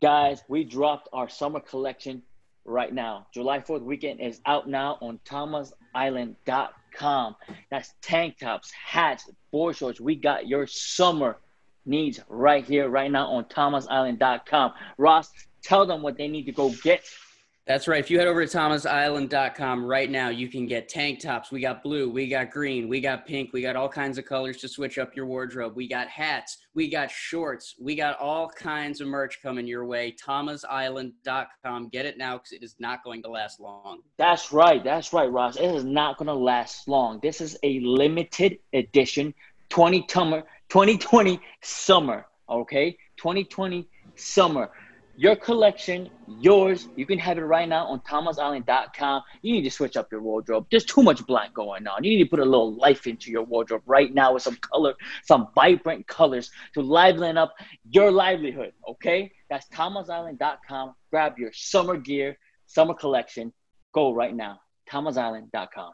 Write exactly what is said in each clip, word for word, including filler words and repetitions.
Guys, we dropped our summer collection right now. July fourth weekend is out now on thomas island dot com. That's tank tops, hats, board shorts. We got your summer needs right here, right now on thomas island dot com. Ross, tell them what they need to go get. That's right. If you head over to thomas island dot com right now, you can get tank tops. We got blue, we got green, we got pink, we got all kinds of colors to switch up your wardrobe. We got hats, we got shorts, we got all kinds of merch coming your way. thomas island dot com. Get it now because it is not going to last long. That's right. That's right, Ross. It is not going to last long. This is a limited edition twenty twenty summer, okay? twenty twenty summer. Your collection, yours. You can have it right now on thomas island dot com. You need to switch up your wardrobe. There's too much black going on. You need to put a little life into your wardrobe right now with some color, some vibrant colors to liven up your livelihood, okay? That's thomas island dot com. Grab your summer gear, summer collection. Go right now, thomas island dot com.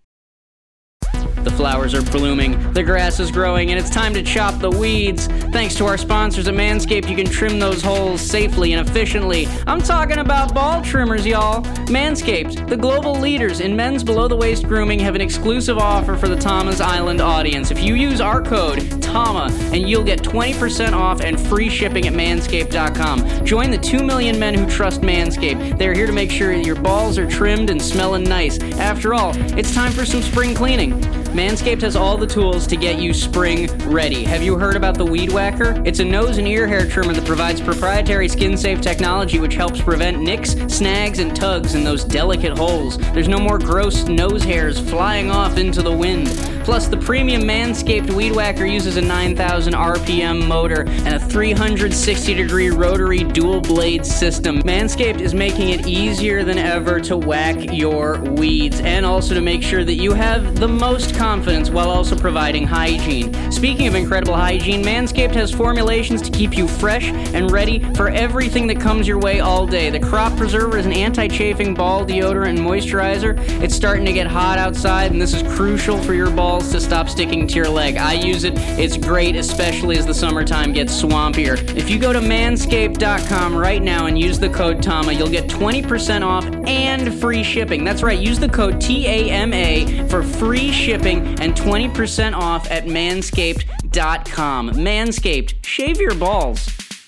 The flowers are blooming, the grass is growing, and it's time to chop the weeds. Thanks to our sponsors at Manscaped, you can trim those holes safely and efficiently. I'm talking about ball trimmers, y'all. Manscaped, the global leaders in men's below-the-waist grooming, have an exclusive offer for the Thomas Island audience. If you use our code, TAMA, and you'll get twenty percent off and free shipping at manscaped dot com. Join the two million men who trust Manscaped. They're here to make sure your balls are trimmed and smelling nice. After all, it's time for some spring cleaning. Manscaped has all the tools to get you spring ready. Have you heard about the Weed Whacker? It's a nose and ear hair trimmer that provides proprietary skin-safe technology which helps prevent nicks, snags, and tugs in those delicate holes. There's no more gross nose hairs flying off into the wind. Plus, the premium Manscaped Weed Whacker uses a nine thousand R P M motor and a three hundred sixty degree rotary dual-blade system. Manscaped is making it easier than ever to whack your weeds and also to make sure that you have the most confidence while also providing hygiene. Speaking of incredible hygiene, Manscaped has formulations to keep you fresh and ready for everything that comes your way all day. The Crop Preserver is an anti-chafing ball deodorant and moisturizer. It's starting to get hot outside, and this is crucial for your balls to stop sticking to your leg. I use it. It's great, especially as the summertime gets swampier. If you go to manscaped dot com right now and use the code TAMA, you'll get twenty percent off and free shipping. That's right. Use the code T A M A for free shipping and twenty percent off at manscaped dot com. Manscaped, shave your balls.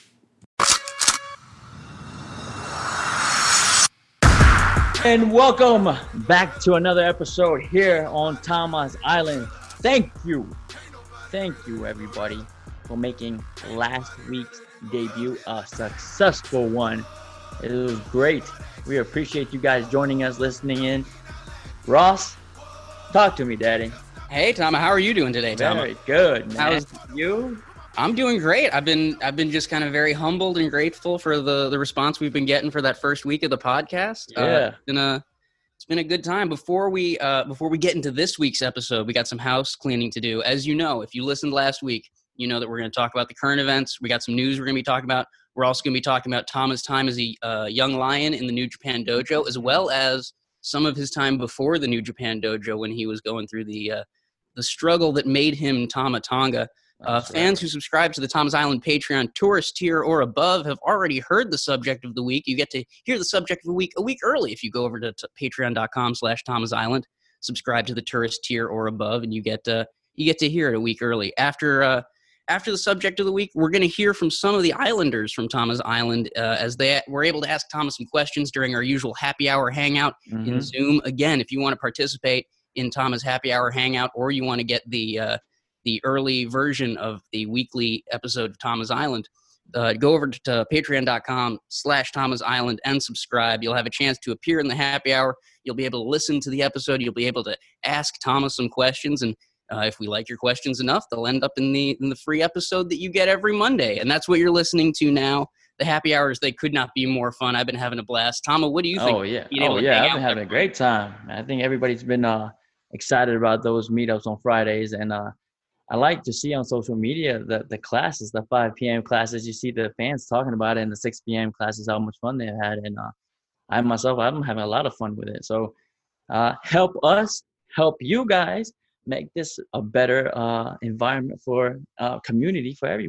And welcome back to another episode here on Thomas Island. Thank you. Thank you, everybody, for making last week's debut a successful one. It was great. We appreciate you guys joining us, listening in. Ross, talk to me, Daddy. Hey, Tom. How are you doing today, Tom? Very good, man. How's you? I'm doing great. I've been I've been just kind of very humbled and grateful for the, the response we've been getting for that first week of the podcast. Yeah, uh, it's been a it's been a good time. Before we uh, before we get into this week's episode, we got some house cleaning to do. As you know, if you listened last week, you know that we're going to talk about the current events. We got some news we're going to be talking about. We're also going to be talking about Tama's time as a uh, young lion in the New Japan Dojo, as well as some of his time before the New Japan Dojo when he was going through the uh, the struggle that made him Tama Tonga. Uh, fans who subscribe to the Thomas Island Patreon tourist tier or above have already heard the subject of the week. You get to hear the subject of the week a week early if you go over to t- patreon dot com slash Thomas Island, subscribe to the tourist tier or above, and you get uh, you get to hear it a week early. After uh, after the subject of the week, we're going to hear from some of the Islanders from Thomas Island uh, as they were able to ask Thomas some questions during our usual happy hour hangout mm-hmm. in Zoom. Again, if you want to participate in Thomas happy hour hangout or you want to get the uh, the early version of the weekly episode of Thomas Island, uh, go over to, to patreon dot com slash Thomas Island and subscribe. You'll have a chance to appear in the happy hour. You'll be able to listen to the episode. You'll be able to ask Thomas some questions. And uh, if we like your questions enough, they'll end up in the in the free episode that you get every Monday. And that's what you're listening to now. The happy hours, they could not be more fun. I've been having a blast. Tama, what do you think? Oh, yeah. Oh, yeah. I've been having a great time. I think everybody's been uh, excited about those meetups on Fridays. And uh, I like to see on social media the, the classes, the five p.m. classes. You see the fans talking about it, and the six p.m. classes, how much fun they've had. And uh, I myself, I'm having a lot of fun with it. So uh, help us, help you guys make this a better uh, environment for uh, community for everybody.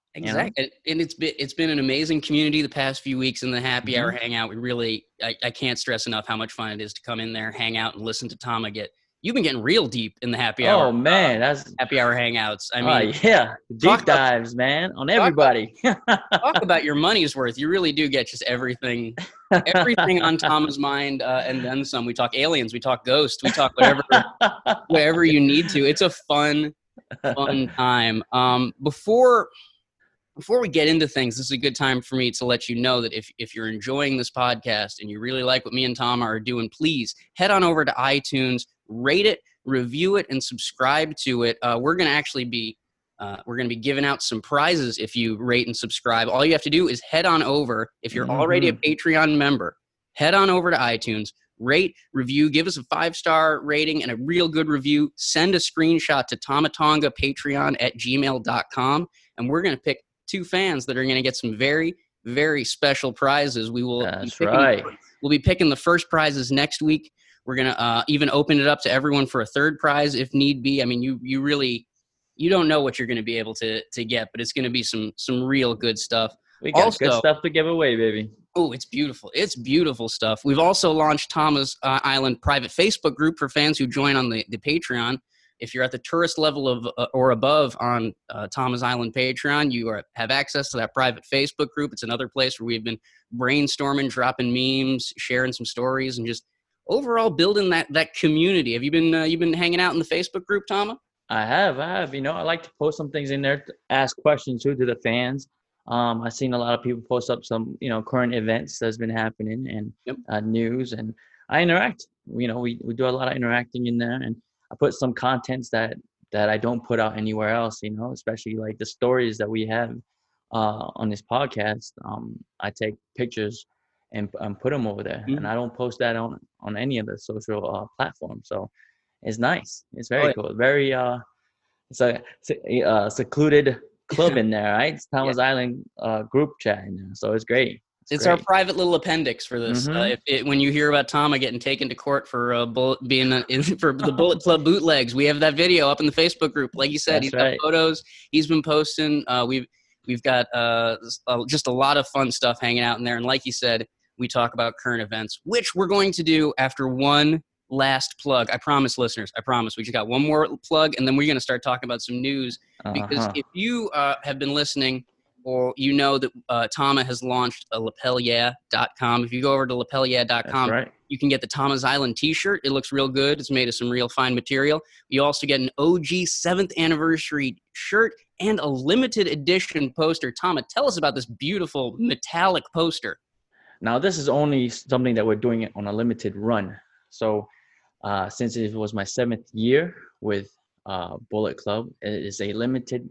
Exactly. You know? And it's been, it's been an amazing community the past few weeks in the happy mm-hmm. hour hangout. We really, I, I can't stress enough how much fun it is to come in there, hang out and listen to Tama get, you've been getting real deep in the happy hour. Oh man, uh, that's happy hour hangouts. I mean, uh, yeah, deep dives, about, man, on everybody. Talk about, talk about your money's worth. You really do get just everything, everything on Tama's mind, uh, and then some. We talk aliens, we talk ghosts, we talk whatever, whatever you need to. It's a fun, fun time. Um, before. Before we get into things, this is a good time for me to let you know that if, if you're enjoying this podcast and you really like what me and Tama are doing, please head on over to iTunes, rate it, review it, and subscribe to it. Uh, we're going to actually be uh, we're going to be giving out some prizes if you rate and subscribe. All you have to do is head on over. If you're mm-hmm. already a Patreon member, head on over to iTunes, rate, review, give us a five-star rating and a real good review. Send a screenshot to tamatongapatreon at gmail dot com, and we're going to pick two fans that are going to get some very, very special prizes. We will. That's be picking, right. We'll be picking the first prizes next week. We're going to uh, even open it up to everyone for a third prize if need be. I mean, you you really, you don't know what you're going to be able to to get, but it's going to be some some real good stuff. We got also, good stuff to give away, baby. Oh, it's beautiful. It's beautiful stuff. We've also launched Tama's uh, Island private Facebook group for fans who join on the, the Patreon. If you're at the tourist level of uh, or above on uh, Tama's Island Patreon, you are, have access to that private Facebook group. It's another place where we've been brainstorming, dropping memes, sharing some stories, and just overall building that that community. Have you been uh, you been hanging out in the Facebook group, Tama? I have, I have. You know, I like to post some things in there to ask questions too to the fans. Um, I've seen a lot of people post up some, you know, current events that's been happening and yep. uh, news, and I interact. You know, we we do a lot of interacting in there, and I put some contents that, that I don't put out anywhere else, you know, especially like the stories that we have uh, on this podcast. Um, I take pictures and, and put them over there, mm-hmm. and I don't post that on, on any of the social uh, platforms. So it's nice. It's very oh, yeah. cool. Very, uh, it's a, it's a uh, secluded club in there, right? It's Tama's yeah. Island uh, group chat in there. So it's great. It's, it's great. Our private little appendix for this. Mm-hmm. Uh, if it, when you hear about Tama getting taken to court for uh, bullet, being a, in, for the Bullet Club bootlegs, we have that video up in the Facebook group. Like you said, That's he's right. got photos. He's been posting. Uh, we've we've got uh, just a lot of fun stuff hanging out in there. And like you said, we talk about current events, which we're going to do after one last plug. I promise, listeners. I promise. We just got one more plug, and then we're going to start talking about some news. Because uh-huh. if you uh, have been listening, or you know that uh, Tama has launched a lapel yeah dot com. If you go over to lapel yeah dot com, right. you can get the Tama's Island t-shirt. It looks real good. It's made of some real fine material. You also get an O G seventh anniversary shirt and a limited edition poster. Tama, tell us about this beautiful metallic poster. Now, this is only something that we're doing it on a limited run. So uh, since it was my seventh year with uh, Bullet Club, it is a limited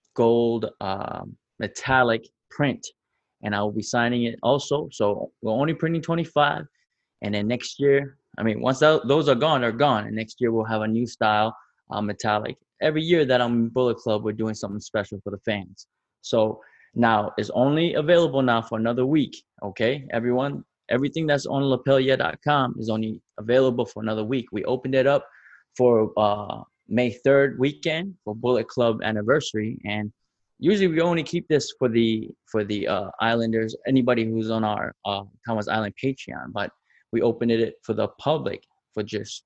gold um, metallic print, and I will be signing it also. So we're only printing twenty-five, and then next year, I mean, once that, those are gone, they're gone, and next year we'll have a new style uh, metallic. Every year that I'm in Bullet Club, we're doing something special for the fans. So now it's only available now for another week. Okay, everyone, everything that's on lapel yeah dot com is only available for another week. We opened it up for uh, May third weekend for Bullet Club anniversary, and usually we only keep this for the for the uh, Islanders, anybody who's on our uh, Tama's Island Patreon. But we opened it for the public for just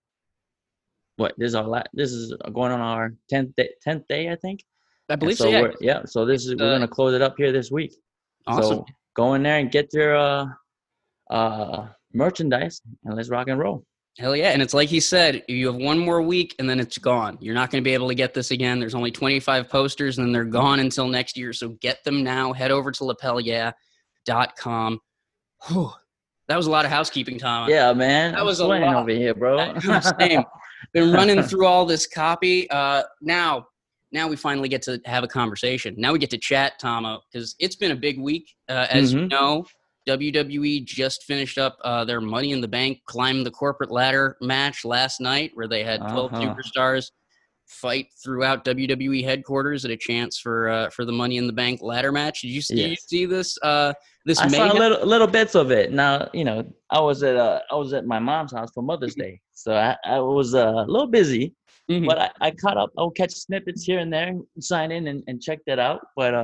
what this is our la- this is going on our tenth day, tenth day, I think. I believe so. so yeah. We're, yeah. So this is uh, we're gonna close it up here this week. Awesome. So go in there and get your uh, uh, merchandise, and let's rock and roll. Hell yeah. And it's like he said, you have one more week and then it's gone. You're not going to be able to get this again. There's only twenty-five posters and then they're gone until next year. So get them now. Head over to lapel yeah dot com. Whew. That was a lot of housekeeping, Tom. Yeah, man. That I'm was a lot over here, bro. Same. Been running through all this copy. Uh, now, now we finally get to have a conversation. Now we get to chat, Tama, because it's been a big week. Uh, as mm-hmm. you know, W W E just finished up uh, their Money in the Bank Climb the Corporate Ladder match last night, where they had twelve uh-huh. superstars fight throughout W W E headquarters at a chance for uh, for the Money in the Bank ladder match. Did you see, yes. you see this? Uh, this I mayhem? saw little little bits of it. Now you know I was at uh, I was at my mom's house for Mother's Day, so I, I was uh, a little busy, mm-hmm. but I, I caught up. I'll catch snippets here and there, sign in and, and check that out. But uh,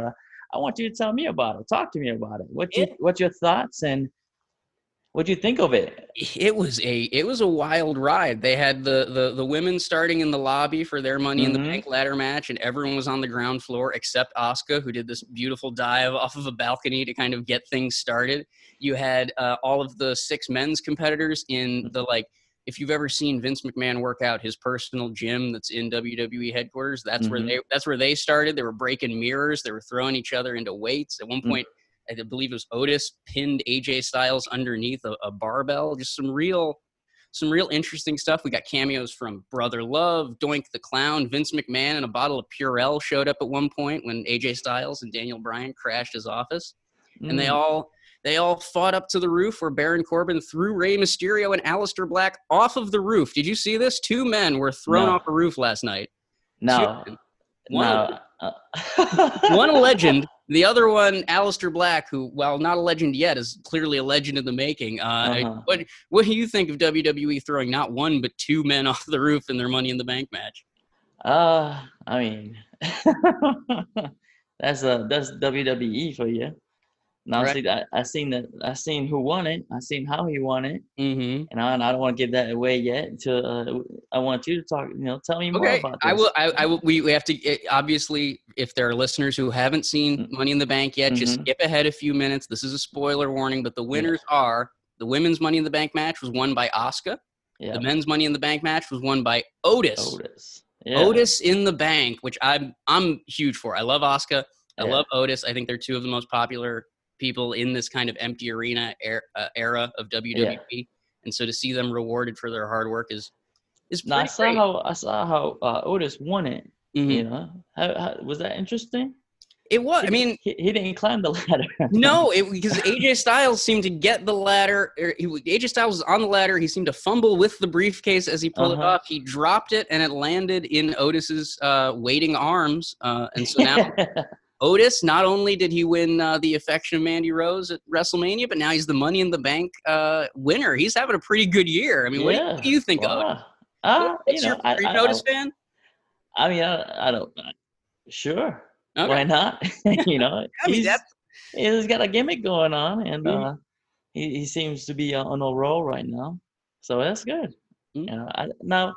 I want you to tell me about it. Talk to me about it. What you It- what's your thoughts and what do you think of it? It was a it was a wild ride. They had the the the women starting in the lobby for their Money in the Mhm. Bank ladder match, and everyone was on the ground floor except Asuka, who did this beautiful dive off of a balcony to kind of get things started. You had uh, all of the six men's competitors in the, like, if you've ever seen Vince McMahon work out his personal gym that's in W W E headquarters, that's where Mhm. they that's where they started. They were breaking mirrors. They were throwing each other into weights. At one Mm. point, I believe it was Otis pinned A J Styles underneath a, a barbell. Just some real, some real interesting stuff. We got cameos from Brother Love, Doink the Clown, Vince McMahon, and a bottle of Purell showed up at one point when A J Styles and Daniel Bryan crashed his office, and they Mm. all they all fought up to the roof where Baron Corbin threw Rey Mysterio and Aleister Black off of the roof. Did you see this? Two men were thrown No. off a roof last night. No. Two men. One No. Uh, One a legend, the other one, Aleister Black, who, while not a legend yet, is clearly a legend in the making. Uh, Uh-huh. What what do you think of W W E throwing not one but two men off the roof in their Money in the Bank match? Uh, I mean, that's a that's W W E for you. Now, Right. see, I, I seen that. I seen who won it. I seen how he won it, Mm-hmm. and I, and I don't want to give that away yet. Until uh, I want you to talk. You know, tell me more Okay, about this. I will. I, I will. We, we have to it, obviously. If there are listeners who haven't seen Mm. Money in the Bank yet, just Mhm. skip ahead a few minutes. This is a spoiler warning, but the winners are the women's Money in the Bank match was won by Asuka. Yeah, The men's Money in the Bank match was won by Otis. Otis. Yeah. Otis in the Bank, which I'm I'm huge for. I love Asuka. I Yeah. love Otis. I think they're two of the most popular people in this kind of empty arena er, uh, era of W W E. And so to see them rewarded for their hard work is is Now I pretty saw great. how I saw how uh, Otis won it. Mhm. You know, how, how, was that interesting? It was. I mean, he, he didn't climb the ladder. no, it because A J Styles seemed to get the ladder. Or he, A J Styles was on the ladder. He seemed to fumble with the briefcase as he pulled it Uh-huh. off. He dropped it, and it landed in Otis's uh, waiting arms. Uh, and so now Otis, not only did he win uh, the affection of Mandy Rose at WrestleMania, but now he's the Money in the Bank uh, winner. He's having a pretty good year. I mean, what, do you, what do you think of Otis? Wow. Uh, What's you know, your, I, are you I, an Otis fan? I mean, I, I don't. Sure. Okay. Why not? you know, I mean, he's, that's he's got a gimmick going on, and Mhm. uh, he, he seems to be on a roll right now. So that's good. Mhm. You know, I, now,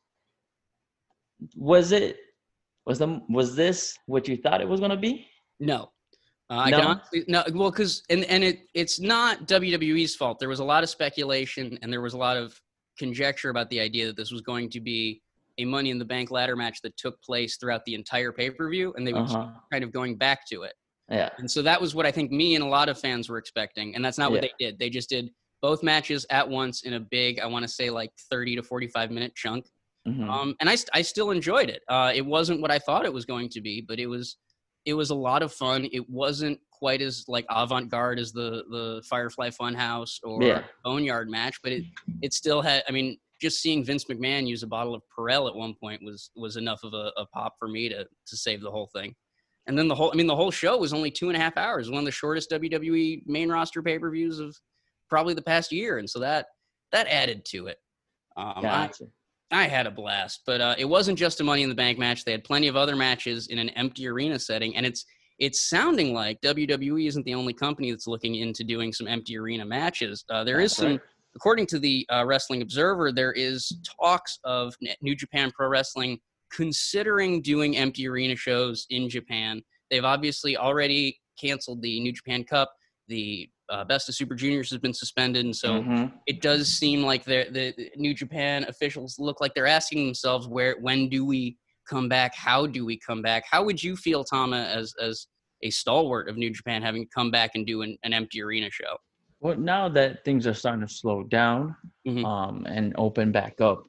was it was the was this what you thought it was gonna be? no. Uh, I No? can honestly no. Well, because and and it it's not W W E's fault. There was a lot of speculation and there was a lot of conjecture about the idea that this was going to be a Money in the Bank ladder match that took place throughout the entire pay per view, and they would Uh-huh. keep kind of going back to it. Yeah. And so that was what I think me and a lot of fans were expecting, and that's not what Yeah. they did. They just did both matches at once in a big, I want to say like thirty to forty-five minute chunk. Mhm. Um, and I, st- I still enjoyed it. Uh, it wasn't what I thought it was going to be, but it was it was a lot of fun. It wasn't quite as like avant-garde as the the Firefly Funhouse or Yeah. Boneyard match, but it it still had. I mean, just seeing Vince McMahon use a bottle of Perel at one point was was enough of a, a pop for me to to save the whole thing. And then the whole I mean the whole show was only two and a half hours. One of the shortest W W E main roster pay-per-views of probably the past year, and so that that added to it. Um, I, Gotcha. I had a blast, but uh, it wasn't just a Money in the Bank match. They had plenty of other matches in an empty arena setting, and it's it's sounding like W W E isn't the only company that's looking into doing some empty arena matches. Uh, there is That's some, right. according to the uh, Wrestling Observer, there is talks of New Japan Pro Wrestling considering doing empty arena shows in Japan. They've obviously already canceled the New Japan Cup. The uh, Best of Super Juniors has been suspended, and so Mhm. it does seem like the the New Japan officials look like they're asking themselves, where, when do we come back? How do we come back? How would you feel, Tama, as as a stalwart of New Japan, having to come back and do an, an empty arena show? Well, now that things are starting to slow down Mhm. um, and open back up,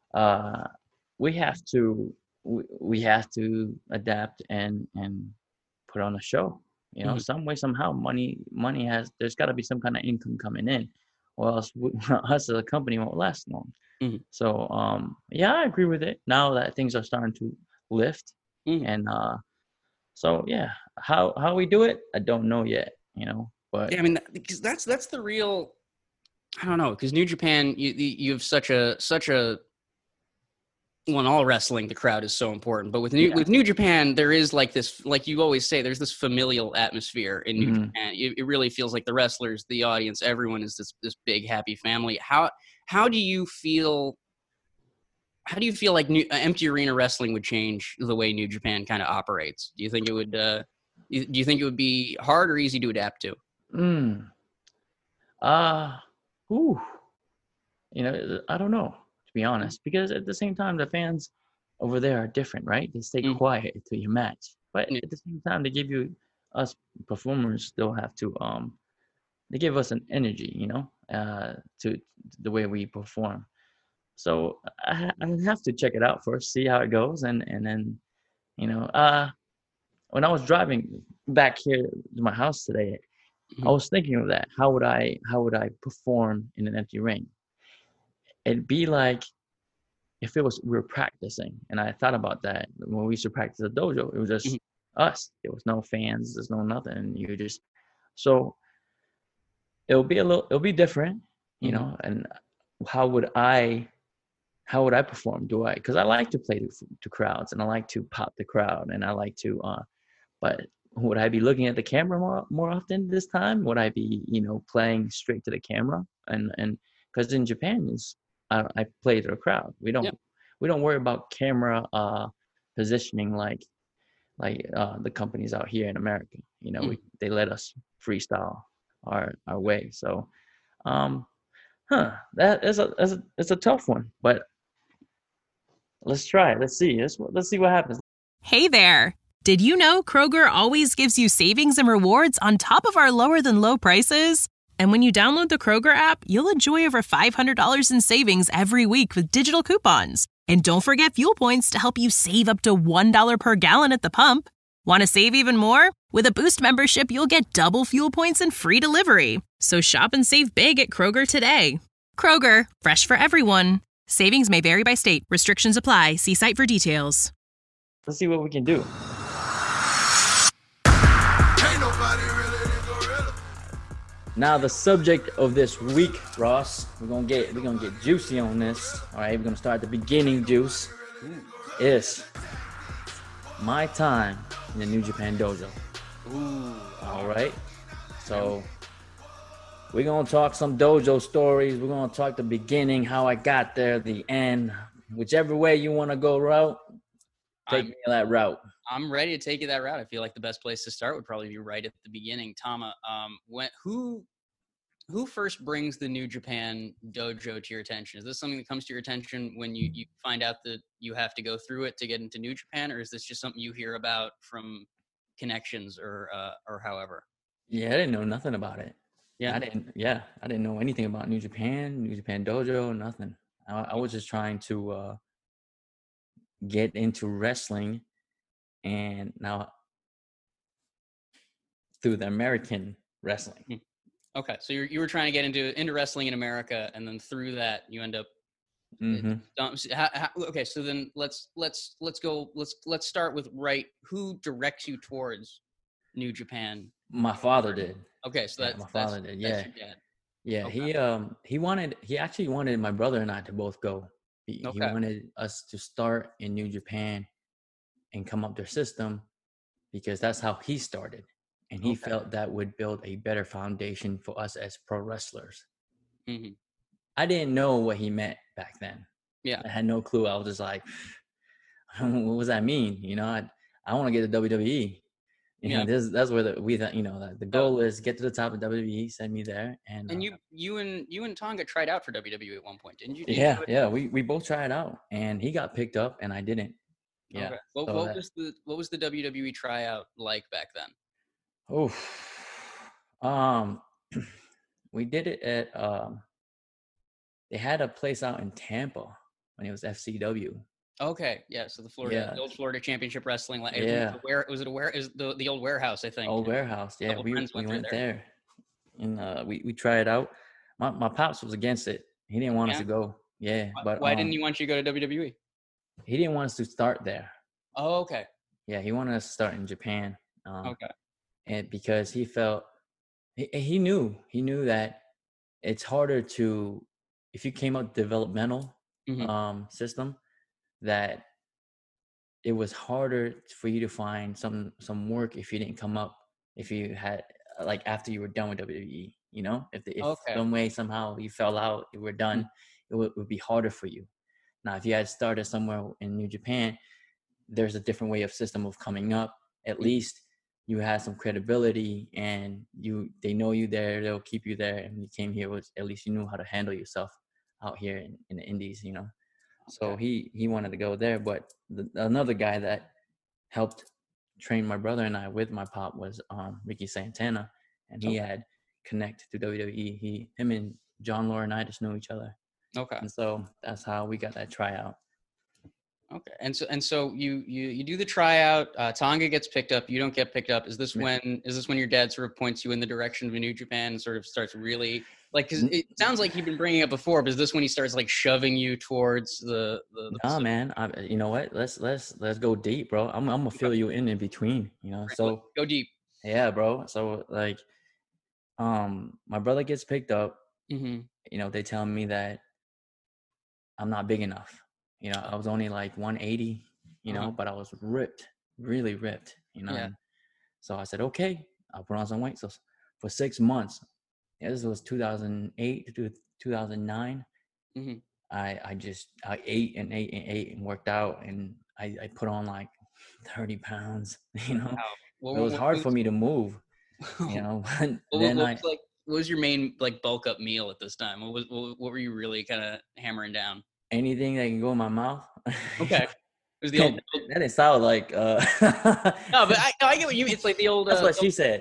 uh, we have to we, we have to adapt and and put on a show. You know, Mhm. some way somehow money money has there's got to be some kind of income coming in, or else we, us as a company won't last long. Mhm. So um, yeah, I agree with it. Now that things are starting to lift, Mhm. and uh, so yeah, how how we do it, I don't know yet. You know, but Yeah, I mean, because that's that's the real. I don't know, because New Japan, you you you have such a such a well, in all wrestling, the crowd is so important. But with New Yeah. with New Japan, there is like this, like you always say, there's this familial atmosphere in New Mhm. Japan. It, it really feels like the wrestlers, the audience, everyone is this this big happy family. How how do you feel? How do you feel like new, uh, empty arena wrestling would change the way New Japan kind of operates? Do you think it would? Uh, you- do you think it would be hard or easy to adapt to? Mm. Uh, whew. You know, I don't know, to be honest, because at the same time, the fans over there are different, right? They stay Mhm. quiet until you match, but Yeah. at the same time, they give you us performers still have to um, they give us an energy, you know, uh, to the way we perform. So I, ha- I have to check it out first, see how it goes, and and then you know, uh, when I was driving back here to my house today, I Mhm. was thinking of that. How would I how would I perform in an empty ring? It'd be like if it was we were practicing, and I thought about that when we used to practice at dojo. It was Mhm. just us. There was no fans. There's no nothing. You just so it'll be a little. It'll be different, you Mhm. know. And how would I how would I perform? Do I? Because I like to play to, to crowds, and I like to pop the crowd, and I like to. Uh, but would I be looking at the camera more more often this time? Would I be, you know, playing straight to the camera? And and because in Japan is I, I play to the crowd. We Yeah. don't we don't worry about camera uh positioning like like uh the companies out here in America. You know, Mhm. we they let us freestyle our our way. So um huh that is a that's a, it's a tough one, but let's try it. Let's see. Let's let's see what happens. Hey there! Did you know Kroger always gives you savings and rewards on top of our lower than low prices? And when you download the Kroger app, you'll enjoy over five hundred dollars in savings every week with digital coupons. And don't forget fuel points to help you save up to one dollar per gallon at the pump. Want to save even more? With a Boost membership, you'll get double fuel points and free delivery. So shop and save big at Kroger today. Kroger, fresh for everyone. Savings may vary by state. Restrictions apply. See site for details. Let's see what we can do. Now the subject of this week, Ross, we're gonna get we're gonna get juicy on this. All right, we're gonna start at the beginning. Juice is my time in the New Japan Dojo. Ooh. All right, so we're gonna talk some dojo stories. We're gonna talk the beginning, how I got there, the end, whichever way you want to go route. Take I'm, me that route. I'm ready to take you that route. I feel like the best place to start would probably be right at the beginning. Tama, um, when who who first brings the New Japan Dojo to your attention? Is this something that comes to your attention when you, you find out that you have to go through it to get into New Japan, or is this just something you hear about from connections or uh, or however? Yeah, I didn't know nothing about it. Yeah. I didn't. Yeah, I didn't know anything about New Japan, New Japan Dojo, nothing. I, I was just trying to uh, get into wrestling, and now through the American wrestling. Hmm. Okay, so you you were trying to get into into wrestling in America, and then through that you end up. Mm-hmm. Um, so how, how, okay, so then let's let's let's go. Let's let's start with right. Who directs you towards New Japan? My father did. Okay, so Yeah, that's my father that's, did. that's Yeah, your dad. yeah. Okay. He um he wanted he actually wanted my brother and I to both go. He, he Okay. wanted us to start in New Japan and come up their system because that's how he started, and he Okay. felt that would build a better foundation for us as pro wrestlers. Mm-hmm. I didn't know what he meant back then. Yeah. I had no clue. I was just like, what does that mean? You know, I I want to get to W W E. You know, Yeah. this that's where the we you know the goal is get to the top of W W E. Send me there, and And uh, you you and you and Tonga tried out for W W E at one point, didn't you? Didn't yeah, you yeah, we we both tried out, and he got picked up, and I didn't. Yeah. Okay. What, So what that, was the what was the W W E tryout like back then? oh, um, we did it at um, they had a place out in Tampa when it was F C W. Okay, yeah. So the Florida, Yeah. the old Florida Championship Wrestling. Like, Yeah. Where was it? A where is the the old warehouse? I think. Old warehouse. Yeah, couple we friends we went went through there. there, and uh, we we tried it out. My my pops was against it. He didn't want us Yeah? to go. Yeah, Why, but why um, didn't he want you to go to W W E? he didn't want us to start there. Oh, okay. Yeah, he wanted us to start in Japan. Um, Okay. and because he felt he, he knew he knew that it's harder to if you came up developmental Mhm. um system, that it was harder for you to find some some work if you didn't come up, if you had like after you were done with W W E, you know, if the, if Okay. some way somehow you fell out, you were done, mm-hmm. it would, would be harder for you. Now, if you had started somewhere in New Japan, there's a different way of system of coming up. At least you had some credibility, and you they know you there, they'll keep you there. And you came here with, at least you knew how to handle yourself out here in, in the Indies, you know. So Okay. he he wanted to go there, but the, another guy that helped train my brother and I with my pop was um, Ricky Santana, and he Okay. had connected to W W E. He him and John Laurinaitis knew each other. Okay. And so that's how we got that tryout. Okay. And so and so you you you do the tryout. Uh, Tonga gets picked up. You don't get picked up. Is this when is this when your dad sort of points you in the direction of New Japan and sort of starts really like? Because it sounds like he'd been bringing it up before, but is this when he starts like shoving you towards the the? the nah, man. I, you know what? Let's let's let's go deep, bro. I'm I'm gonna fill you in in between. You know, so go deep. Yeah, bro. So like, um, my brother gets picked up. Mm-hmm. You know, they tell me that I'm not big enough. You know, I was only like one eighty, you know, uh-huh. but I was ripped, really ripped, you know. Yeah. So I said, okay, I'll put on some weight. So for six months, yeah, this was two thousand eight to two thousand nine. Mm-hmm. I, I just, I ate and ate and ate and worked out. And I, I put on like thirty pounds, you know. Wow. Well, it was what, hard what was, for me to move, you know. well, then what, I, was like, what was your main like bulk up meal at this time? What was, what, what were you really kind of hammering down? Anything that can go in my mouth. Okay. It was the old. That didn't sound like. Uh... no, but I, I get what you mean. It's like the old. That's uh, what she said.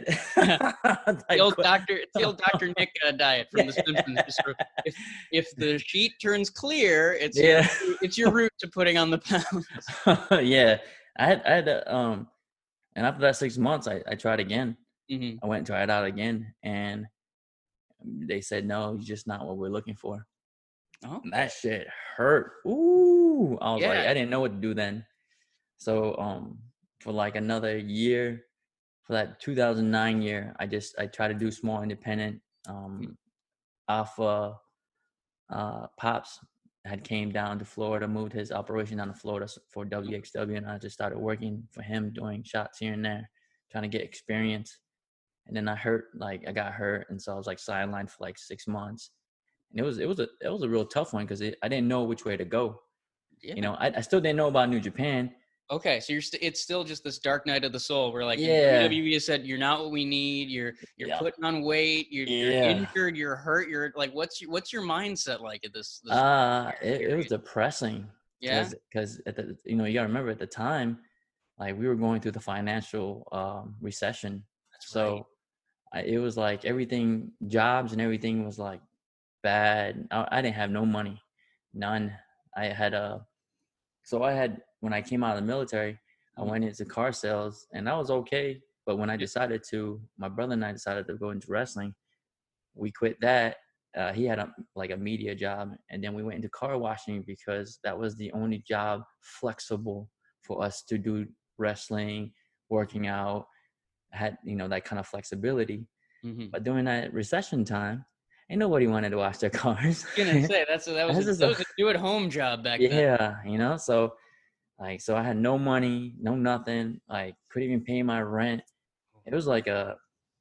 the old doctor. It's the old Doctor Nick uh, diet from The Simpsons. Just sort of, if if the sheet turns clear, it's yeah. your, it's your route to putting on the pounds. yeah, I had I had to, um, and after that six months, I I tried again. Mm-hmm. I went and tried out again, and they said no, you're just not what we're looking for. Oh, that shit hurt. Ooh, I was yeah. like, I didn't know what to do then. So, um, for like another year, for that two thousand nine year, I just I tried to do small independent. Um, Alpha, uh, Pops had came down to Florida, moved his operation down to Florida for W X W, and I just started working for him, doing shots here and there, trying to get experience. And then I hurt, like I got hurt, and so I was like sidelined for like six months. And it was it was a it was a real tough one because I didn't know which way to go. Yeah. You know, I, I still didn't know about New Japan. Okay, so you're st- it's still just this dark night of the soul where like yeah. W W E said you're not what we need. You're you're yeah. putting on weight. You're, yeah. you're injured. You're hurt. You're like what's your what's your mindset like at this? this uh it, it was depressing. Yeah, because at the you know you gotta remember at the time, like we were going through the financial um, recession. That's so right. I, it was like everything, jobs and everything was like bad. I, I didn't have no money, none. I had a, so I had, when I came out of the military, I went into car sales and that was okay. But when I decided to, my brother and I decided to go into wrestling, we quit that. Uh, he had a, like a media job, and then we went into car washing because that was the only job flexible for us to do wrestling, working out, had, you know, that kind of flexibility. Mm-hmm. But during that recession time, ain't nobody wanted to wash their cars. I was gonna say that's a, that was a, that was a do-at-home job back yeah, then. Yeah, you know, so like so I had no money, no nothing, like couldn't even pay my rent. It was like a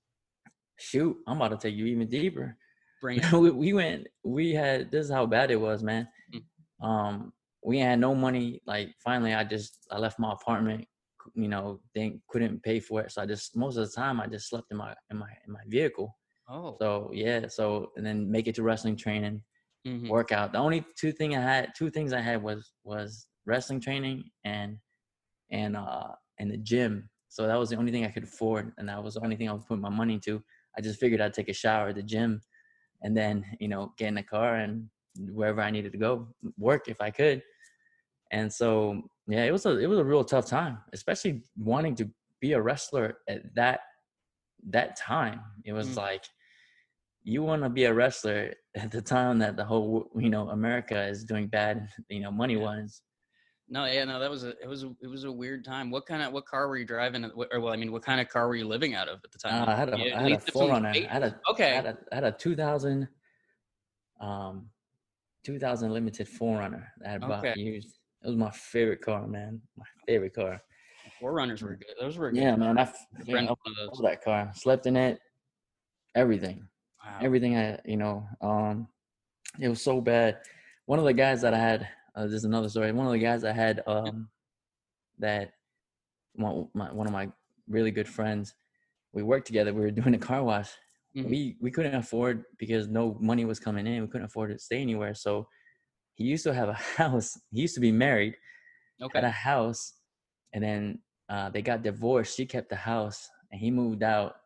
shoot. I'm about to take you even deeper. Bring it. we, we went. We had this is how bad it was, man. Mm-hmm. Um, we had no money. Like finally, I just I left my apartment. You know, didn't couldn't pay for it, so I just most of the time I just slept in my in my in my vehicle. Oh. So yeah, so and then make it to wrestling training, mm-hmm. workout. The only two thing I had, two things I had was was wrestling training and and uh and the gym. So that was the only thing I could afford, and that was the only thing I was putting my money into. I just figured I'd take a shower at the gym, and then you know get in the car and wherever I needed to go, work if I could. And so yeah, it was a it was a real tough time, especially wanting to be a wrestler at that that time. It was mm-hmm. like, you want to be a wrestler at the time that the whole, you know, America is doing bad, you know, money wise. No, yeah, no, that was a, it was a, it was a weird time. What kind of, what car were you driving? Or, well, I mean, what kind of car were you living out of at the time? Uh, I had a, yeah, I had a four runner. I had a, okay. I had a, I had a two thousand, um, two thousand limited four runner that I had bought okay. used. It was my favorite car, man. My favorite car. four runners were good. Those were good. Yeah, man. I, f- A yeah, friend I of those. love that car. Slept in it. Everything. Wow. Everything I, you know, um, it was so bad. One of the guys that I had, uh, there's another story. One of the guys I had, um, that one, my, one of my really good friends, we worked together. We were doing a car wash. Mhm. We we couldn't afford, because no money was coming in. We couldn't afford to stay anywhere. So he used to have a house. He used to be married, Okay. had a house, and then uh, they got divorced. She kept the house, and he moved out.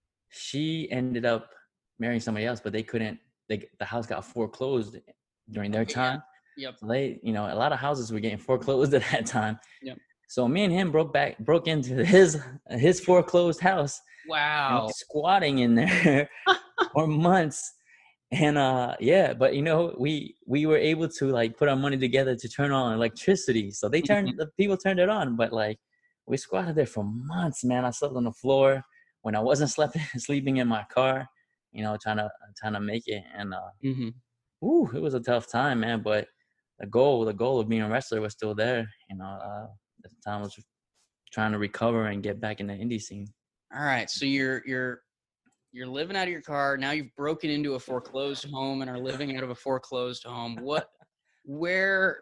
She ended up marrying somebody else, but they couldn't. They the house got foreclosed during their Okay, yeah. time. Yep. So they, you know, a lot of houses were getting foreclosed at that time. Yep. So me and him broke back, broke into his his foreclosed house, and Wow. we squatting in there for months. And uh, yeah, but you know, we we were able to like put our money together to turn on electricity. So they turned the people turned it on, but like we squatted there for months, man. I slept on the floor when I wasn't sleeping sleeping in my car, you know, trying to trying to make it. And uh, hmm ooh, it was a tough time, man. But the goal, the goal of being a wrestler was still there. You know, uh, at the time I was trying to recover and get back in the indie scene. All right. So you're you're you're living out of your car. Now you've broken into a foreclosed home and are living out of a foreclosed home. What, where,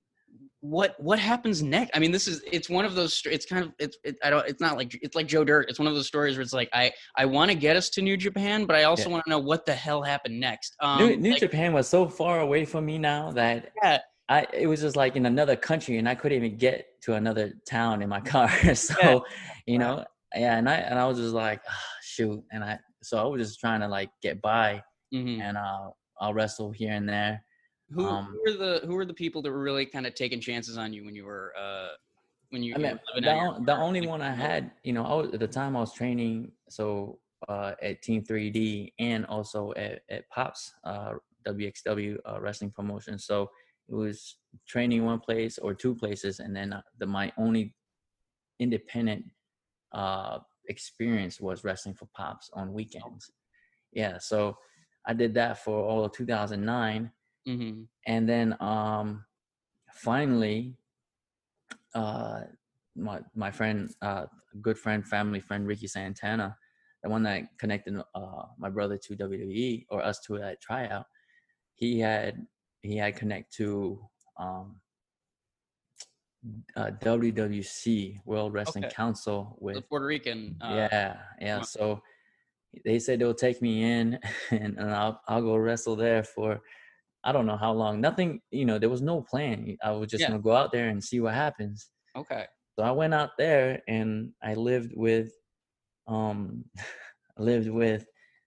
what, what happens next? I mean, this is, it's one of those, it's kind of, it's, it, I don't, it's not like, it's like Joe Dirt. It's one of those stories where it's like, I, I want to get us to New Japan, but I also Yeah. want to know what the hell happened next. Um, New, New like, Japan was so far away from me now that yeah. I it was just like in another country, and I couldn't even get to another town in my car. So, Yeah. you Wow. know, yeah, and I and I was just like, oh, shoot, and I so I was just trying to like get by, Mhm. and uh, I'll wrestle here and there. Who, um, who were the, who were the people that were really kind of taking chances on you when you were, uh, when you, I you mean, were living the, out of your on- the car? only Like, one I you know? had, you know, I was, at the time I was training, so uh, at Team three D and also at, at Pops, uh, W X W uh, wrestling promotion. So it was training one place or two places, and then uh, the my only independent uh, experience was wrestling for Pops on weekends. Yeah, so I did that for all of two thousand nine, Mhm. and then um, finally, uh, my my friend, uh, good friend, family friend Ricky Santana, the one that connected uh, my brother to W W E, or us to that tryout, he had he had connect to um, uh, W W C, World Wrestling Okay. Council, The with Puerto Rican. Uh, yeah yeah. wow. So they said they'll take me in, and, and I'll I'll go wrestle there for I don't know how long. Nothing, you know, there was no plan. I was just Yeah. gonna go out there and see what happens. Okay. So I went out there and I lived with, um, I lived with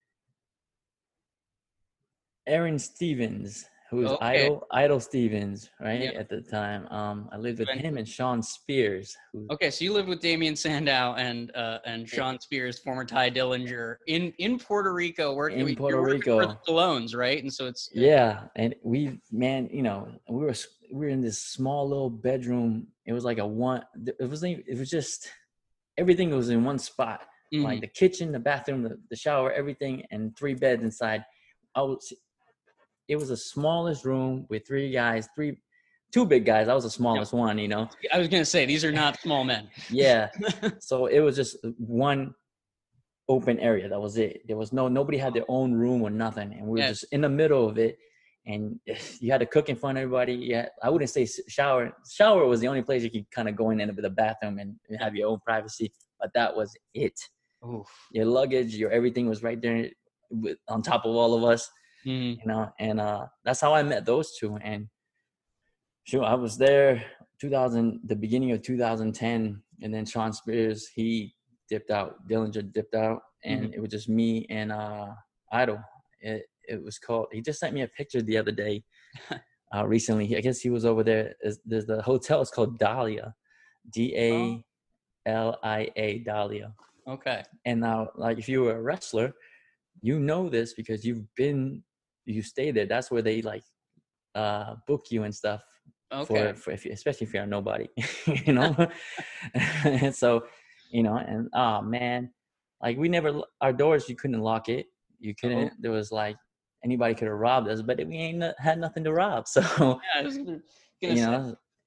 Aaron Stevens, who was Okay. Idol Idol Stevens, right, Yeah. at the time. Um, I lived with him Eventually. and Sean Spears, who Okay, so you lived with Damian Sandow and uh, and Sean Spears, former Ty Dillinger, in, in Puerto Rico. Working, in you're Puerto working for Rico. the Stallones, right? And so it's Yeah, and we, man, you know, we were we were in this small little bedroom. It was like a one. It wasn't. It was just everything was in one spot. Mhm. Like the kitchen, the bathroom, the, the shower, everything, and three beds inside. I was. It was the smallest room with three guys, three, two big guys. I was the smallest one, you know. I was gonna say these are not small men. Yeah. So it was just one open area. That was it. There was no nobody had their own room or nothing, and we were Yeah. just in the middle of it. And you had to cook in front of everybody. Yeah, I wouldn't say s- shower. Shower was the only place you could kind of go in and the bathroom and have your own privacy. But that was it. Oof. Your luggage, your everything was right there with, on top of all of us. Mhm. You know, and uh, that's how I met those two. And sure, I was there two thousand, the beginning of two thousand ten, and then Sean Spears, he dipped out, Dillinger dipped out, and Mhm. it was just me and uh, Idol. It it was called. He just sent me a picture the other day. Uh, recently, I guess he was over there. There's, there's the hotel is called Dahlia, D A L I A, Dahlia. Okay. And now, like, if you were a wrestler, you know this because you've been, you stay there. That's where they like uh, book you and stuff. Okay. For, for if you, especially if you're a nobody, you know. And so, you know, and oh man, like we never our doors, you couldn't lock it. You couldn't. Oh. There was like anybody could have robbed us, but we ain't no- had nothing to rob. So Yeah, I was gonna you say. know,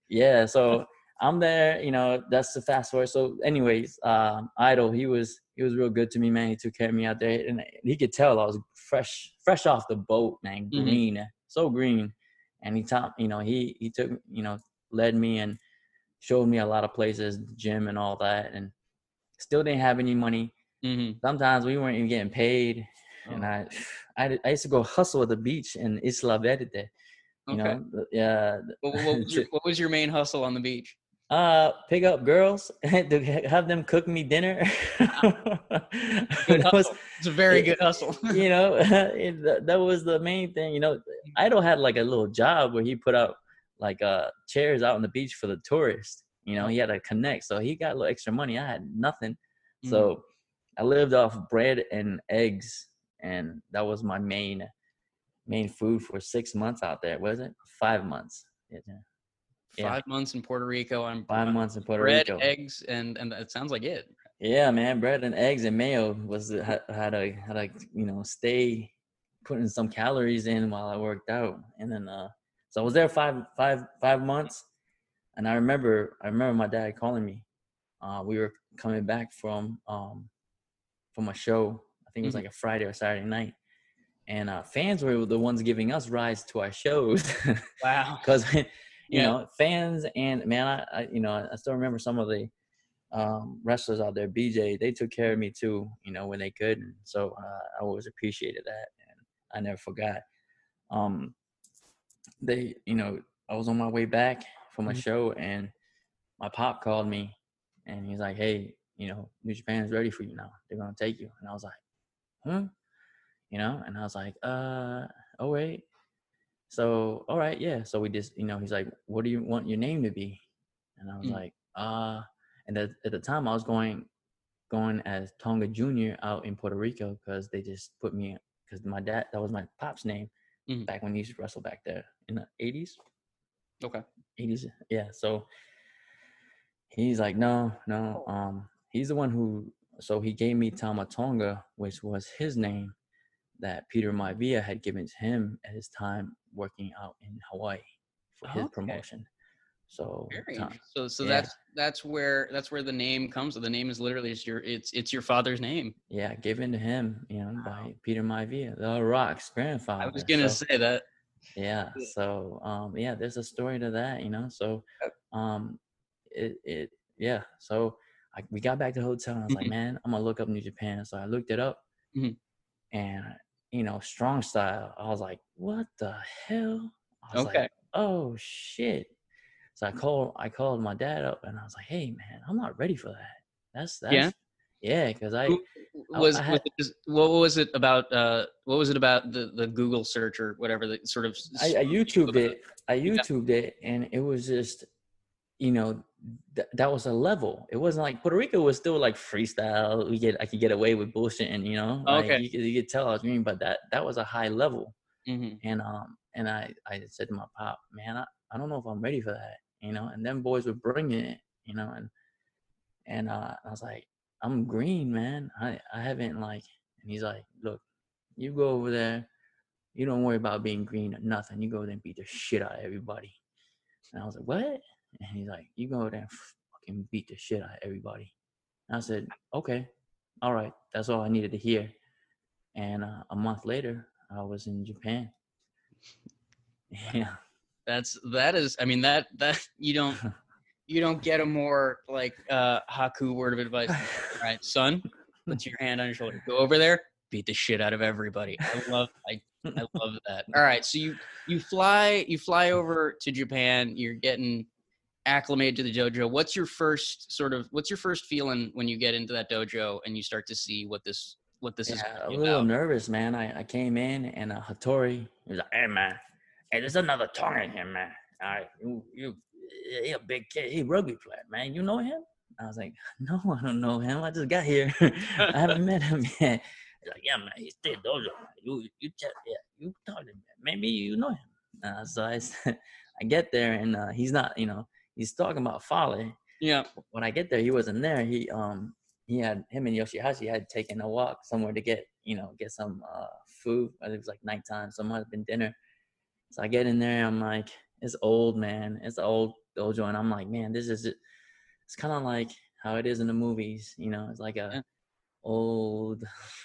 Yeah, so I'm there, you know, that's the fast forward. So anyways, um, Idol, he was he was real good to me, man. He took care of me out there. And he could tell I was fresh, fresh off the boat, man, green, mm-hmm. so green. And he taught, you know, he he took, you know, led me and showed me a lot of places, gym and all that. And still didn't have any money. Mm-hmm. Sometimes we weren't even getting paid. Oh. And I, I I used to go hustle at the beach in Isla Verde. You okay. know, yeah. What, what, was your, what was your main hustle on the beach? Uh, pick up girls to have them cook me dinner. Good hustle. Was, it's a very it, good hustle. You know, it, that was the main thing. You know, Idol had like a little job where he put up like uh chairs out on the beach for the tourists. You know, he had to connect, so he got a little extra money. I had nothing, mm-hmm. so I lived off bread and eggs, and that was my main main food for six months out there. Was it five months? Yeah. Yeah. Five months in Puerto Rico. I'm five months in Puerto bread, Rico. Bread, eggs, and and it sounds like it. Yeah, man, bread and eggs and mayo was had, had to had to you know stay putting some calories in while I worked out, and then uh, so I was there five five five months, and I remember I remember my dad calling me. Uh, we were coming back from um from a show. I think it was mm-hmm. like a Friday or Saturday night, and uh, fans were the ones giving us rides to our shows. Wow, because. You yeah. know, fans and man, I, I you know I still remember some of the um, wrestlers out there. B J, they took care of me too. You know, when they could, and so uh, I always appreciated that, and I never forgot. Um, they, you know, I was on my way back from a mm-hmm. show, and my pop called me, and he's like, "Hey, you know, New Japan's ready for you now. They're gonna take you." And I was like, "Huh?" You know, and I was like, "Uh, oh wait." So, all right, yeah. So we just, you know, he's like, what do you want your name to be? And I was mm. like, uh, and at, at the time I was going, going as Tonga Junior out in Puerto Rico because they just put me, because my dad, that was my pop's name mm. back when he used to wrestle back there in the eighties. Okay. eighties. Yeah. So he's like, no, no. Um, he's the one who, so he gave me Tama Tonga, which was his name that Peter Maivia had given to him at his time working out in Hawaii for his okay. promotion. So, Tom, so, so yeah. that's that's where that's where the name comes. So the name is literally just your it's it's your father's name. Yeah, given to him, you know, by Peter Maivia, the Rock's grandfather. I was gonna so, say that. Yeah. So, um, yeah, there's a story to that, you know. So, um, it it yeah. So I, we got back to the hotel, and I was mm-hmm. like, man, I'm gonna look up New Japan. So I looked it up, mm-hmm. and you know, strong style. I was like, what the hell? I was okay. like, oh shit. So I called I called my dad up and I was like, hey man, I'm not ready for that. That's that's yeah, yeah because I was, I, I had, was what was it about uh what was it about the, the Google search or whatever that sort of I, I YouTubed it. I YouTubed yeah. it and it was just, you know, th- that was a level. It wasn't like Puerto Rico was still like freestyle. We get I could get away with bullshit, and you know, like, okay, you could, you could tell I was green, but that that was a high level. Mm-hmm. And um and I I said to my pop, man, I, I don't know if I'm ready for that, you know. And them boys were bringing it, you know, and and uh, I was like, I'm green, man. I I haven't like, and he's like, look, you go over there, you don't worry about being green or nothing. You go there and beat the shit out of everybody. And I was like, what? And he's like, you go there and fucking beat the shit out of everybody. And I said, okay, all right. That's all I needed to hear. And uh, a month later, I was in Japan. Yeah. That's, that is, I mean, that, that, you don't, you don't get a more like uh, Haku word of advice. All right, son, put your hand on your shoulder. Go over there, beat the shit out of everybody. I love, I, I love that. All right. So you, you fly, you fly over to Japan, you're getting acclimated to the dojo. What's your first sort of, what's your first feeling when you get into that dojo and you start to see what this, what this yeah, is a little about? Nervous, man. I, I came in and uh, Hattori, he was like, hey man, hey, there's another Tonga in here, man. All right, you, you, he a big kid, he rugby player, man. You know him? I was like, no, I don't know him. I just got here. I haven't met him yet. He's like, yeah, man, he's still dojo. Man. You, you, just, yeah, you talk to him. Maybe you know him. Uh, so I, I get there and uh, he's not, you know, he's talking about Fale. Yeah. When I get there, he wasn't there. He, um, he had him and Yoshihashi had taken a walk somewhere to get, you know, get some uh, food. It was like nighttime, so it might have been dinner. So I get in there, I'm like, it's old, man. It's an old dojo, and I'm like, man, this is it. It's kind of like how it is in the movies, you know. It's like a Yeah. old.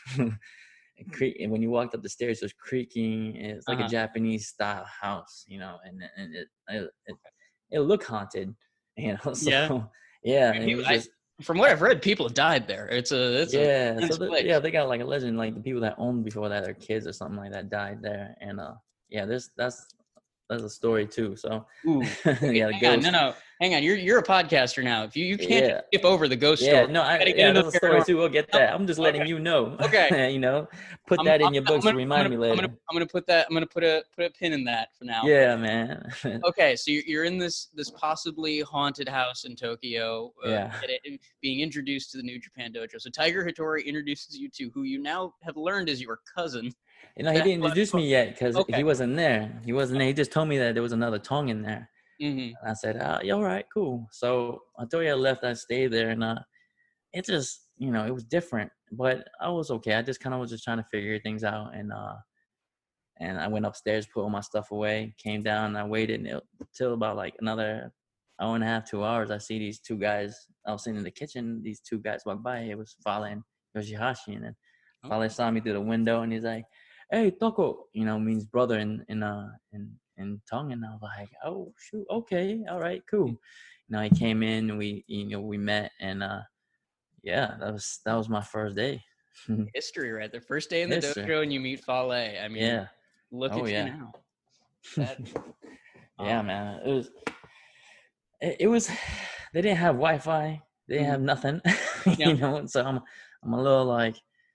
Creak, and when you walked up the stairs, it was creaking. And it's like Uh-huh. a Japanese style house, you know, and and it it it, it looked haunted, you know. So Yeah. yeah, I mean, and it people, was I, just from what I've read, people have died there. It's a it's a yeah. So intense the, place. yeah, they got like a legend, like the people that owned before that, their kids or something like that died there, and uh, yeah, this that's that's a story too. So Ooh. yeah, the Hang on, no, ghost. no, hang on. You're you're a podcaster now. If you you can't Yeah. just skip over the ghost Yeah, story, no, you I gotta get yeah, into there's the a story paranormal. too. We'll get that. I'm just letting Okay. you know. Okay. You know, put I'm, that in I'm, your I'm books. gonna, Remind I'm me gonna, I'm later. gonna, I'm gonna put that. I'm gonna put a put a pin in that for now. Yeah, man. Okay, so you're, you're in this this possibly haunted house in Tokyo, uh, Yeah. get it- being introduced to the New Japan Dojo. So Tiger Hattori introduces you to who you now have learned is your cousin. You know, he didn't introduce me yet because Okay. he wasn't there. He wasn't there. He just told me that there was another tongue in there. Mm-hmm. And I said, oh, yeah, all right, cool. So I told you I left. I stayed there, and uh, it just, you know, it was different. But I was okay. I just kind of was just trying to figure things out. And uh, and I went upstairs, put all my stuff away, came down, and I waited until about like another hour and a half, two hours. I see these two guys. I was sitting in the kitchen. These two guys walked by. It was Fale and Yoshihashi. And then Oh. Fale saw me through the window, and he's like, hey, Toko, you know, means brother in in uh in in tongue. And I was like, oh shoot, okay, all right, cool. You know, he came in, and we you know we met, and uh yeah, that was that was my first day. History, right? The first day in the History. dojo, and you meet Fale. I mean, Yeah. look Oh, at yeah. you now. That, Yeah, um, man. It was it, it was they didn't have Wi-Fi. They didn't Mhm. have nothing. Yeah. You know, so I'm I'm a little like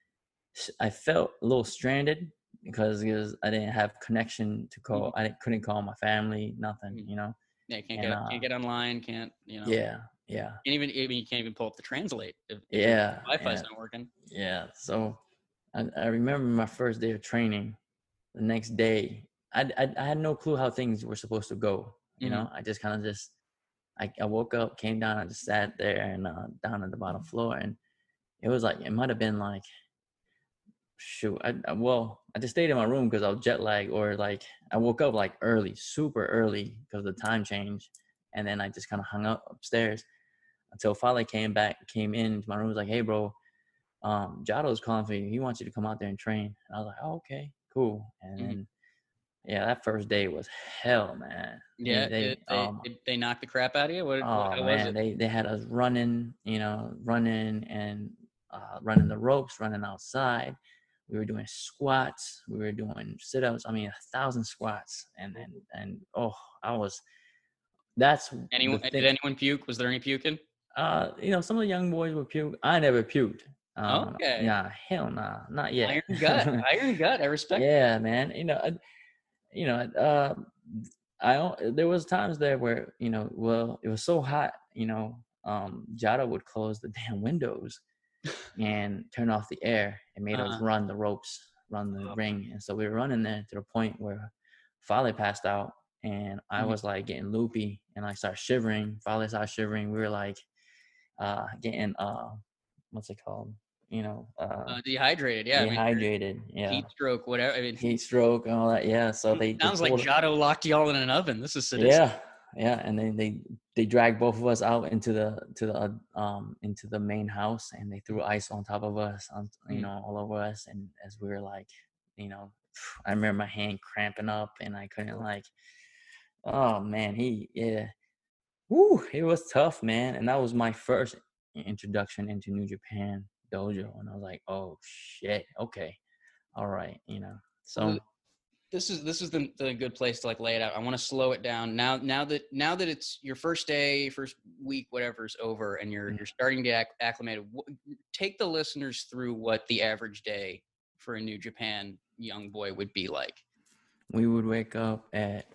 I felt a little stranded because because I didn't have connection to call. I didn't, couldn't call my family, nothing, Mhm. you know. yeah, can't And, get uh, can't get online. Can't you know? Yeah, yeah, Can't even. I mean, you can't even pull up the translate if, if your yeah, Wi-Fi's yeah, not working. yeah. So I, I remember my first day of training. The next day, I, I I had no clue how things were supposed to go. You Mhm. know, I just kind of just I, I woke up, came down, I just sat there and uh, down at the bottom floor, and it was like it might have been like shoot. I, I well, I just stayed in my room because I was jet lagged, or like I woke up like early, super early because of the time change, and then I just kind of hung up upstairs until Fale came back, came into my room, was like, "Hey, bro, um, Jado's calling for you. He wants you to come out there and train." And I was like, "Oh, okay, cool." And Mhm. then yeah, that first day was hell, man. They- Yeah, they, did they, um, did they knock the crap out of you? What, what oh how was man, it? they they had us running, you know, running and uh, running the ropes, running outside. We were doing squats, we were doing sit-ups. I mean, a thousand squats, and and and oh, I was. That's Anyone the did thing. anyone puke? Was there any puking? Uh, you know, some of the young boys would puke. I never puked. Um, Okay. yeah, hell nah, not yet. Iron gut, iron gut. I respect. Yeah, man. You know, I- you know, uh, I don't- there was times there where you know, well, it was so hot, you know, um, Jada would close the damn windows and turn off the air and made us Uh-huh. run the ropes, run the Oh. ring, and so we were running there to the point where Fale passed out, and I Mhm. was like getting loopy, and I started shivering. Fale started shivering. We were like uh, getting uh, what's it called? You know, uh, Uh, dehydrated. Yeah. I mean, dehydrated. Yeah, heat stroke, whatever. I mean, heat stroke and all that. Yeah, so they they sounds like pulled- Jado locked y'all in an oven. This is sadistic. yeah, yeah, and then they they dragged both of us out into the to the um into the main house, and they threw ice on top of us, on you Mm. know, all over us, and as we were like, you know, I remember my hand cramping up, and I couldn't like, oh man, he yeah, woo, it was tough, man, and that was my first introduction into New Japan Dojo, and I was like, oh shit, okay, all right, you know, so. Well, this is this is the, the good place to like lay it out. I want to slow it down now. Now that now that it's your first day, first week, whatever's over, and you're Mhm. you're starting to ac- acclimate. wh- Take the listeners through what the average day for a New Japan young boy would be like. We would wake up at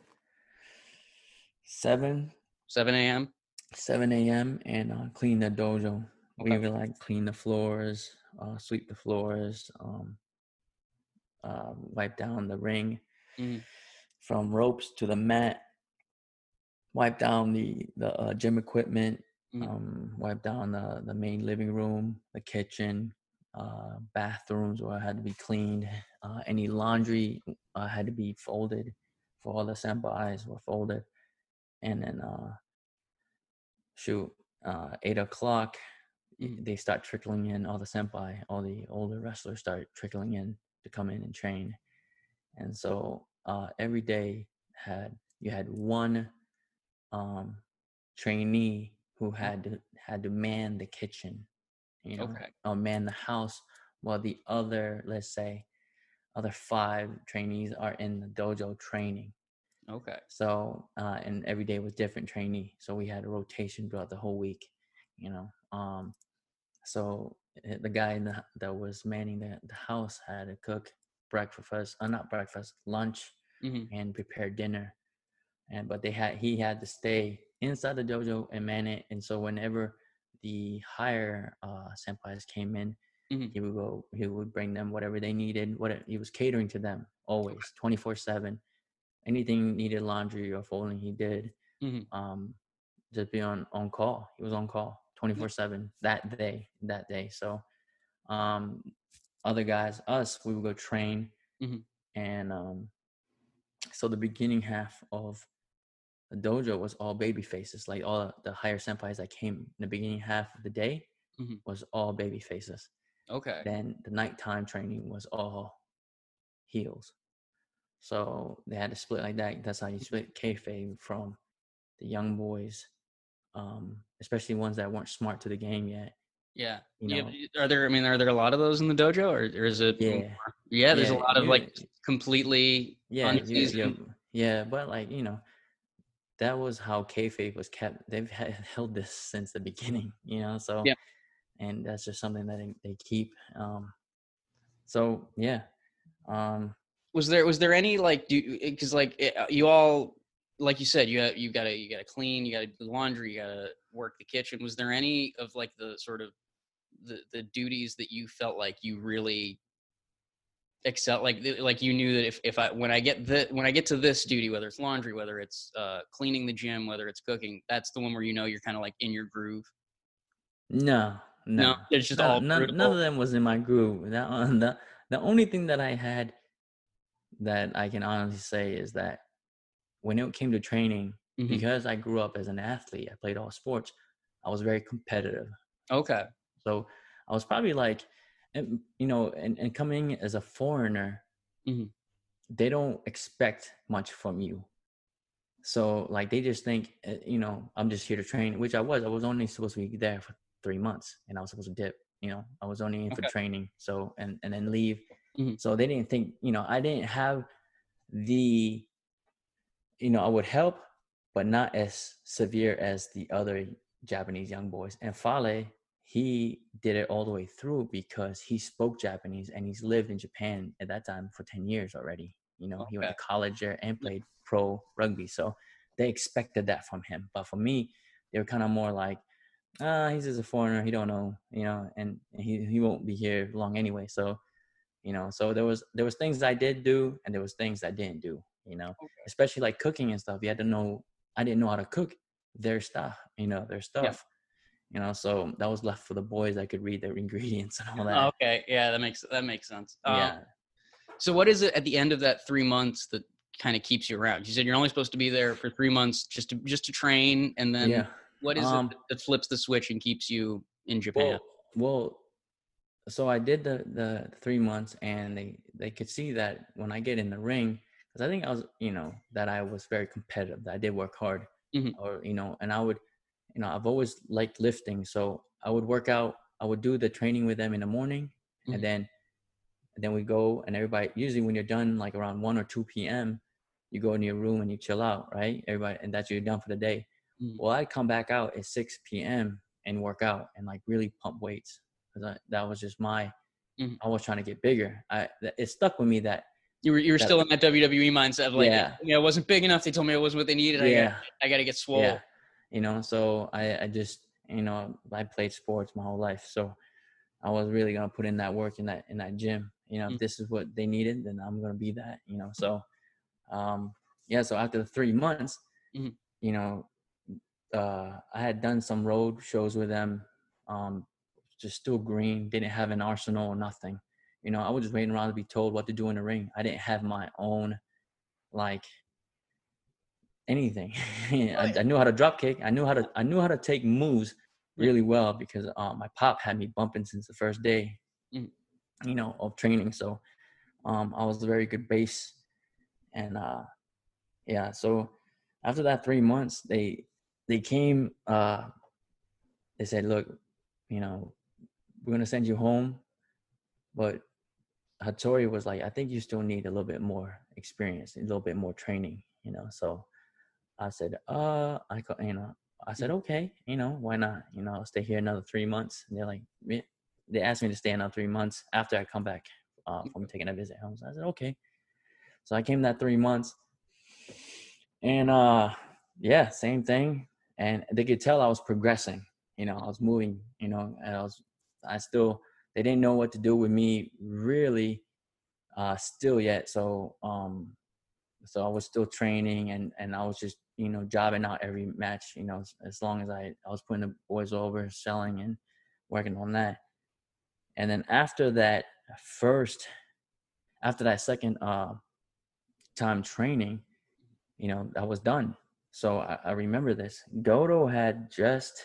seven, seven a.m. seven a.m. and uh, clean the dojo. We Okay. would like clean the floors, uh, sweep the floors, um, uh, wipe down the ring Mhm. from ropes to the mat, wipe down the the uh, gym equipment, Mhm. um, wipe down the the main living room, the kitchen, uh, bathrooms where it had to be cleaned. Uh, any laundry uh, had to be folded. For all the senpais were folded, and then uh, shoot, uh, eight o'clock, Mhm. they start trickling in, all the senpai, all the older wrestlers start trickling in to come in and train. And so uh, every day had you had one um, trainee who had to had to man the kitchen, you know, Okay. or man the house, while the other, let's say, other five trainees are in the dojo training. Okay. So uh, and every day was different trainee. So we had a rotation throughout the whole week, you know. Um, so eh, the guy in the, that was manning the, the house had to cook breakfast, uh, not breakfast, lunch, hmm and prepare dinner. And but they had he had to stay inside the dojo and man it. And so whenever the higher uh, senpais came in, hmm he would go. He would bring them whatever they needed. What he was catering to them always, twenty four seven. Anything needed laundry or folding, he did. hmm Um, just be on on call. He was on call twenty four seven that day. That day. So um, other guys, us, we would go train, hmm and um, so the beginning half of the dojo was all baby faces. Like all the higher senpais that came in the beginning half of the day hmm was all baby faces. Okay. Then the nighttime training was all heels. So they had to split like that. That's how you split kayfabe from the young boys, um, especially ones that weren't smart to the game yet. Yeah. You Yeah. know, Are there? I mean, are there a lot of those in the dojo, or, or is it? yeah, Yeah. There's a yeah, lot of you, like completely yeah, you, unseasoned. you, yeah. But like you know, that was how kayfabe was kept. They've had, held this since the beginning. You know, so Yeah. and that's just something that they, they keep. Um, so yeah, um, Was there? Was there any like? Do because like it, you all like you said you you gotta you gotta clean, you gotta do laundry, you gotta work the kitchen. Was there any of like the sort of the the duties that you felt like you really excel like like you knew that if if I when I get the when I get to this duty, whether it's laundry, whether it's uh cleaning the gym, whether it's cooking, that's the one where you know you're kind of like in your groove? no, No, no, it's just all none, none, none of brutal. them was in my groove. That one, the the only thing that I had that I can honestly say is that when it came to training, hmm because I grew up as an athlete, I played all sports. I was very competitive. Okay. So I was probably like, and, you know, and, and coming as a foreigner, hmm they don't expect much from you. So like they just think, uh, you know, I'm just here to train, which I was. I was only supposed to be there for three months, and I was supposed to dip. You know, I was only in for Okay. training, so and and then leave. hmm So they didn't think, you know, I didn't have the, you know, I would help, but not as severe as the other Japanese young boys. And Fale, he did it all the way through because he spoke Japanese and he's lived in Japan at that time for ten years already. You know, he went Okay. to college there and played pro rugby. So they expected that from him. But for me, they were kind of more like, ah, he's just a foreigner. He don't know, you know, and he, he won't be here long anyway. So, you know, so there was, there was things I did do and there was things I didn't do, you know, especially like cooking and stuff. You had to know, I didn't know how to cook their stuff, you know, their Yeah. stuff, you know, so that was left for the boys that could read their ingredients and all that. Okay. Yeah, that makes that makes sense. Um, Yeah. So what is it at the end of that three months that kind of keeps you around? You said you're only supposed to be there for three months just to just to train, and then Yeah. what is Um, it that flips the switch and keeps you in Japan? Well, well, so I did the the three months, and they they could see that when I get in the ring, because I think I was, you know, that I was very competitive. That I did work hard, Mhm. or you know, and I would, you know, I've always liked lifting, so I would work out. I would do the training with them in the morning, Mhm. and then and then we go, and everybody, usually when you're done like around one or two p.m., you go in your room and you chill out, right? Everybody, and that's you're done for the day. Mhm. Well, I'd come back out at six p.m. and work out and like really pump weights, because that was just my, Mhm. I was trying to get bigger. I it stuck with me that You were you were that still in that W W E mindset of like, yeah, you know, it wasn't big enough. They told me it wasn't what they needed. I got yeah, I got to get swole. yeah, you know. So I I just, you know, I played sports my whole life, so I was really gonna put in that work in that in that gym. You know, Mhm. if this is what they needed, then I'm gonna be that. You know, so um, yeah. So after the three months, Mhm. you know, uh, I had done some road shows with them, um, just still green, didn't have an arsenal or nothing. You know, I was just waiting around to be told what to do in the ring. I didn't have my own, like, anything. I, I knew how to drop kick. I knew how to I knew how to take moves really well because um, my pop had me bumping since the first day, Mm. you know, of training. So um, I was a very good base, and uh, yeah. So after that three months, they they came. Uh, they said, "Look, you know, we're gonna send you home, but Hattori was like, I think you still need a little bit more experience, a little bit more training, you know." So I said, uh, I, co- you know, I said, okay, you know, why not? You know, I'll stay here another three months. And they're like, "Me-" they asked me to stay another three months after I come back uh, from taking a visit home. So I said, okay. So I came that three months, and uh, yeah, same thing. And they could tell I was progressing. You know, I was moving. You know, and I was, I still, they didn't know what to do with me really, uh, still yet. So, um, so I was still training, and, and I was just, you know, jobbing out every match, you know, as, as long as I, I was putting the boys over, selling and working on that. And then after that first, after that second uh, time training, you know, I was done. So I, I remember this. Goto had just,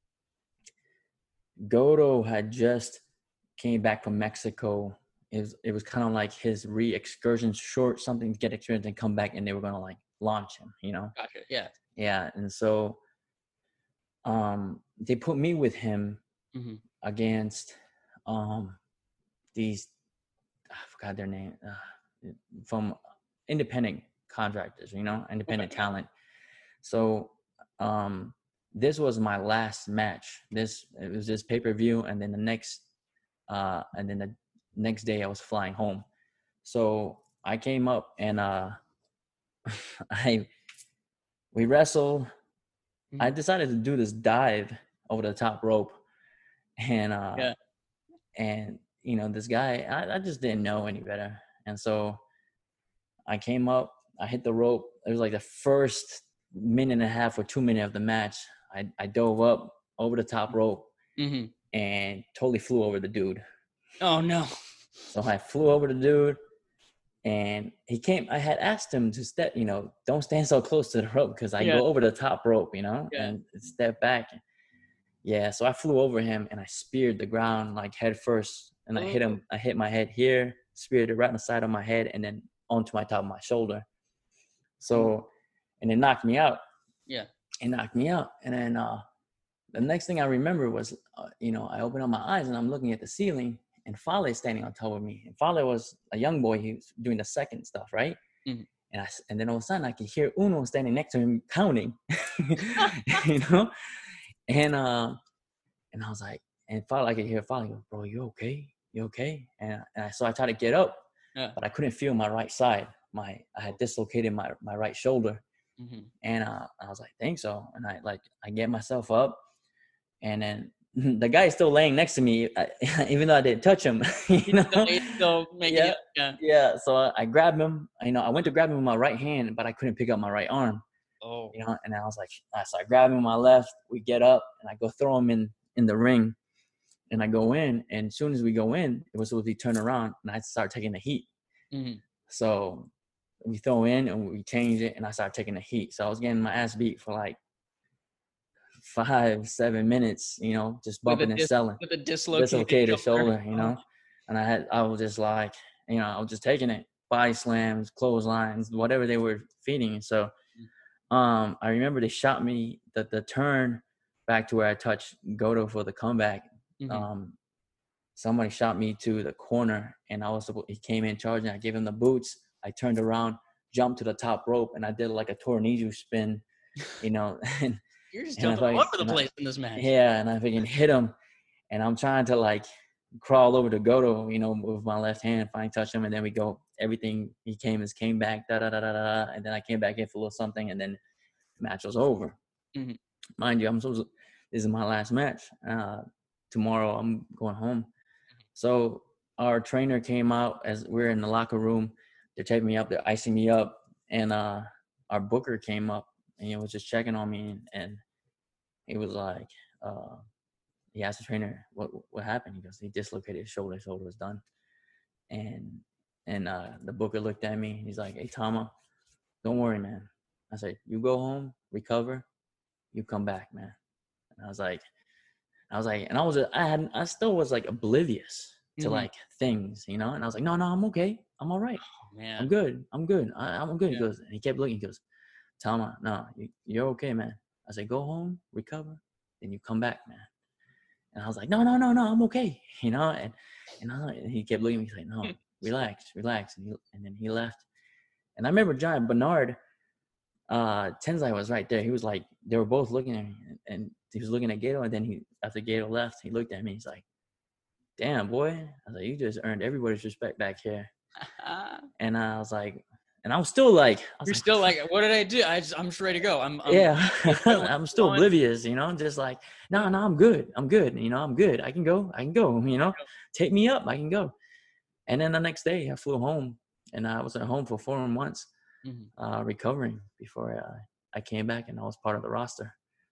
Goto had just came back from Mexico. It was, it was kind of like his re-excursion, short something to get experience and come back, and they were going to like launch him, you know? Gotcha. Yeah. Yeah. And so um, they put me with him Mm-hmm. against um, these, I forgot their name, uh, from independent contractors, you know, independent Okay. talent. So um, this was my last match. This, it was this pay-per-view, and then the next, uh, and then the next day I was flying home. So I came up and uh, I, we wrestled. Mm-hmm. I decided to do this dive over the top rope, and uh, Yeah. and you know, this guy, I, I just didn't know any better, and so I came up, I hit the rope. It was like the first minute and a half or two minutes of the match. I, I dove up over the top rope Mm-hmm. and totally flew over the dude. Oh no. So I flew over the dude, and he came. I had asked him to step, you know, don't stand so close to the rope because I Yeah. go over the top rope, you know, Yeah. and step back. Yeah, so I flew over him and I speared the ground like head first, and I hit him. I hit my head here, speared it right on the side of my head, and then onto my top of my shoulder. So, and it knocked me out. Yeah. It knocked me out, and then uh, the next thing I remember was, uh, you know, I opened up my eyes and I'm looking at the ceiling, and Fale standing on top of me. And Fale was a young boy. He was doing the second stuff, right? Mm-hmm. And I, and then all of a sudden I could hear Uno standing next to him counting, you know, and uh, and I was like, and Fale, I could hear Fale go, "Bro, you okay? You okay?" And, and I, so I tried to get up, Yeah. but I couldn't feel my right side. My I had dislocated my my right shoulder. Mm-hmm. And uh, I was like, think so. And I like, I get myself up, and then the guy is still laying next to me, I, even though I didn't touch him. You know? Still, still making Yeah. it. Yeah. Yeah. So I, I grabbed him. You know, I went to grab him with my right hand, but I couldn't pick up my right arm. Oh. You know, and I was like, so I grab him with my left. We get up, and I go throw him in in the ring, and I go in. And as soon as we go in, it was supposed to be turned around, and I start taking the heat. Mm-hmm. So we throw in and we change it, and I started taking the heat. So I was getting my ass beat for like five, seven minutes, you know, just bumping and dis- selling. With a dislocated, Dislocated shoulder, shoulder, you know. And I had, I was just like, you know, I was just taking it, body slams, clotheslines, whatever they were feeding. And so, um, I remember they shot me the the turn back to where I touched Goto for the comeback. Mm-hmm. Um, somebody shot me to the corner, and I was supposed, he came in charging. I gave him the boots. I turned around, jumped to the top rope, and I did like a tornado spin, you know. And You're just and I jumping all fucking- over the and I- place in this match. yeah, and I freaking hit him, and I'm trying to like crawl over to Goto, you know, with my left hand, finally touch him, and then we go. Everything he came as came back, da da da da da, and then I came back in for a little something, and then the match was over. Mm-hmm. Mind you, I'm supposed to, this is my last match. Uh, tomorrow I'm going home. So our trainer came out as we're in the locker room. They're taping me up, they're icing me up, and uh, our booker came up and he was just checking on me, and, and he was like, uh, he asked the trainer, what what happened? He goes, he dislocated his shoulder, his shoulder was done. And and uh, the booker looked at me, he's like, hey, Tama, don't worry, man. I said, you go home, recover, you come back, man. And I was like, I was like, and I was, I had, I still was like oblivious to Mhm. like things, you know. And I was like, no, no, I'm okay, I'm all right, Oh, man. I'm good, I'm good, I, I'm good. Yeah. He goes, and he kept looking. He goes, Tama, no, you, you're okay, man. I said, go home, recover, then you come back, man. And I was like, no, no, no, no, I'm okay, you know. And and, I, and he kept looking at me. He's like, no, relax, relax. And he, and then he left. And I remember John Bernard, uh, Tenzai was right there. He was like, they were both looking at me, and, and he was looking at Gato. And then he, after Gato left, he looked at me. He's like, damn, boy. I was like, you just earned everybody's respect back here. And I was like, and I was still like, I was You're like, still like, what did I do? I just, I'm just ready to go. I'm, I'm yeah, I'm still going. oblivious, you know, just like, no, no, I'm good. I'm good. You know, I'm good. I can go. I can go, you know, take me up. I can go. And then the next day I flew home, and I was at home for four months, Mhm. uh, recovering before uh, I came back and I was part of the roster.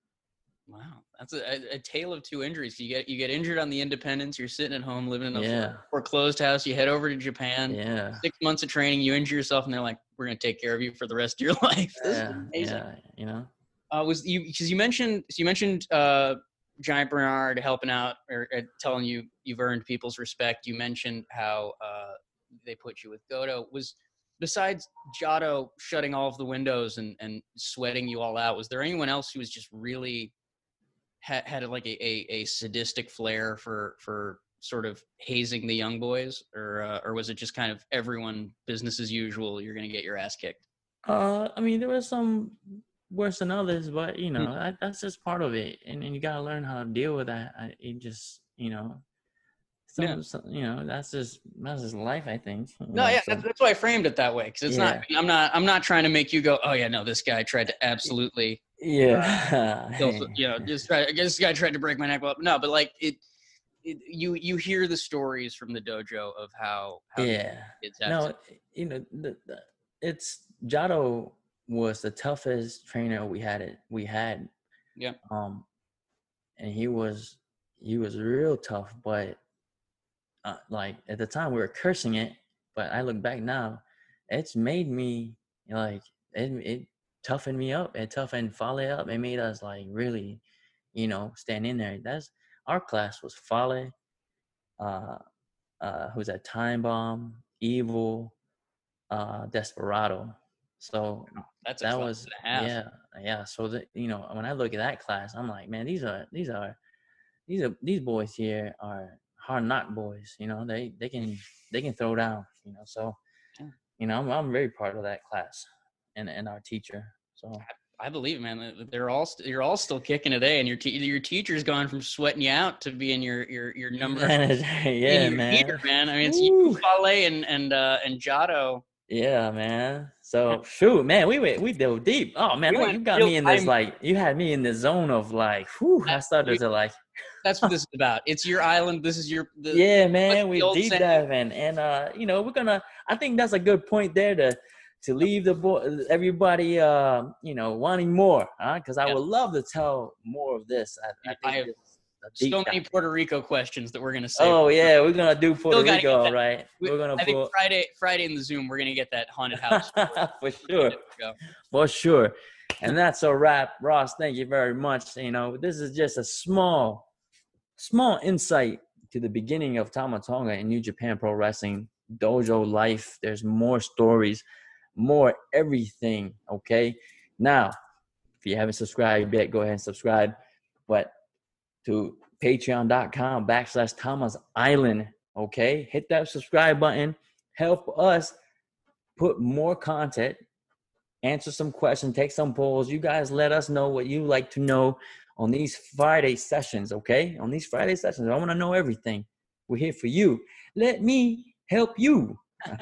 Wow, that's a, a, a tale of two injuries. You get you get injured on the Independence. You're sitting at home living in a Yeah. foreclosed house. You head over to Japan. Yeah. Six months of training. You injure yourself, and they're like, "We're gonna take care of you for the rest of your life." This is Yeah. amazing. Yeah. You know? Uh, was you because you mentioned so you mentioned uh, Giant Bernard helping out or, or telling you you've earned people's respect. You mentioned how uh, they put you with Goto. Was besides Giotto shutting all of the windows and, and sweating you all out, was there anyone else who was just really had, had like a, a, a sadistic flair for for sort of hazing the young boys, or uh, or was it just kind of everyone business as usual? You're gonna get your ass kicked. Uh, I mean, there was some worse than others, but you know, that, that's just part of it, and, and you gotta learn how to deal with that. I, it just, you know, some, Yeah. some, you know, that's just that's just life, I think. you No, know, yeah, so- that's, that's why I framed it that way, because it's Yeah. not. I'm not. I'm not trying to make you go, oh yeah, no, this guy tried to absolutely, yeah, kill, you know, just try. I guess this guy tried to break my neck. Well, no, but like it, it, you you hear the stories from the dojo of how, how yeah. kids have No, to- you know, the, the, it's Giotto was the toughest trainer we had. It we had. Yeah. Um, and he was he was real tough, but uh, like at the time we were cursing it. But I look back now, it's made me like it. It toughened me up. It toughened Fale up. It made us like really, you know, stand in there. That's our class was Fale. Uh, uh, who's that? Time Bomb, Evil, uh, Desperado. So that's a that class was and a half. yeah, yeah. So that, you know, when I look at that class, I'm like, man, these are these are these are these boys here are hard knock boys. You know, they they can they can throw down. You know, so Yeah. you know, I'm I'm very part of that class and and our teacher. So I believe, man, they're all st- you're all still kicking today, and your te- your teacher's gone from sweating you out to being your your your number. yeah, being your man. heater, man. I mean, it's Woo. you, Fale, and and uh, and Giotto. Yeah, man. So shoot, man, we went we dove deep. Oh man, We like, went you got real- me in this I'm- like you had me in the zone of like, whew, I started you- to like, That's what this is about. It's your island. This is your. The, yeah, man, what's we the old deep saying? diving, and uh, you know, we're gonna. I think that's a good point there to to leave the boy, everybody, uh, you know, wanting more, huh? Because I Yeah. would love to tell more of this. I, I I think have this is a deep So many dive. Puerto Rico questions that we're gonna save. Oh yeah, we're gonna do Puerto gotta Rico, get all that- right? We- We're gonna I think pull Friday, Friday in the Zoom, we're gonna get that haunted house. for sure. Go. For sure. And that's a wrap. Ross, thank you very much. You know, this is just a small, small insight to the beginning of Tama Tonga and New Japan Pro Wrestling dojo life. There's more stories, more everything, okay? Now, if you haven't subscribed yet, go ahead and subscribe. But to patreon.com backslash Tama's Island, okay? Hit that subscribe button. Help us put more content, answer some questions, take some polls. You guys let us know what you like to know on these Friday sessions, okay? On these Friday sessions, I want to know everything. We're here for you. Let me help you.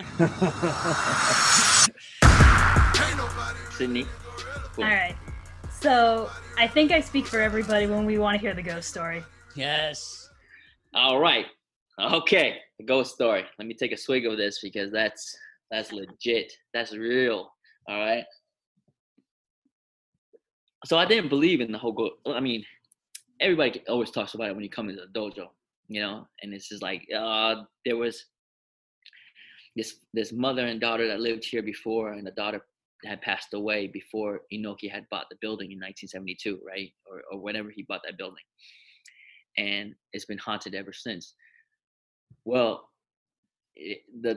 Sydney. Cool. All right. So I think I speak for everybody when we want to hear the ghost story. Yes. All right. Okay. The ghost story. Let me take a swig of this because that's that's legit. That's real. All right. So I didn't believe in the whole ghost. I mean, everybody always talks about it when you come into the dojo, you know, and it's just like uh, there was this this mother and daughter that lived here before, and the daughter had passed away before Inoki had bought the building in nineteen seventy-two, right? Or, or whenever he bought that building. And it's been haunted ever since. Well, it, the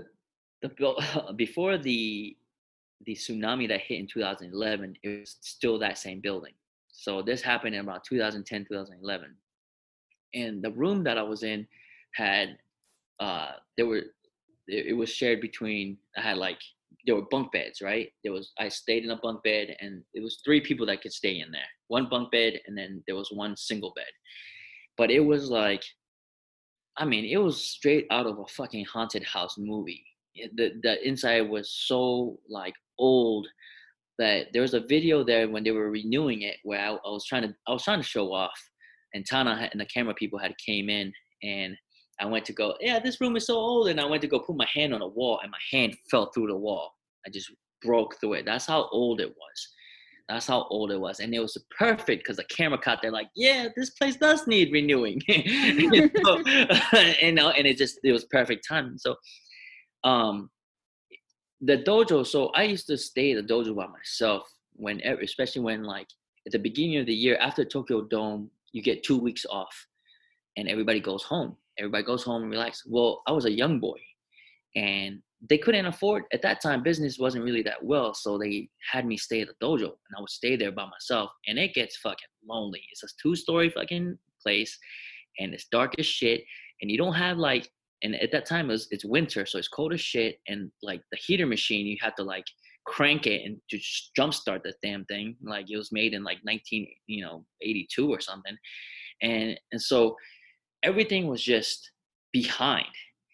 the before the the tsunami that hit in two thousand eleven, it was still that same building. So this happened in about two thousand ten, two thousand eleven. And the room that I was in had, uh, there were, it, it was shared between, I had like, there were bunk beds, right? There was, I stayed in a bunk bed, and it was three people that could stay in there. One bunk bed, and then there was one single bed. But it was like, I mean, it was straight out of a fucking haunted house movie. The the inside was so like old that there was a video there when they were renewing it where I, I was trying to I was trying to show off, and Tana and the camera people had came in, and I went to go, yeah, this room is so old, and I went to go put my hand on a wall, and my hand fell through the wall. I just broke through it. That's how old it was. That's how old it was. And it was perfect because the camera caught there like, yeah, this place does need renewing. you know? and, uh, and it just, it was perfect timing. So um, the dojo, so I used to stay at the dojo by myself, when, especially when like at the beginning of the year, after Tokyo Dome, you get two weeks off and everybody goes home. Everybody goes home and relax. Well, I was a young boy, and they couldn't afford, at that time, business wasn't really that well, so they had me stay at the dojo, and I would stay there by myself, and it gets fucking lonely. It's a two-story fucking place, and it's dark as shit, and you don't have, like, and at that time, it was, it's winter, so it's cold as shit, and, like, the heater machine, you have to, like, crank it and to jumpstart the damn thing. Like, it was made in, like, nineteen, you know, eighty-two or something, and and so everything was just behind.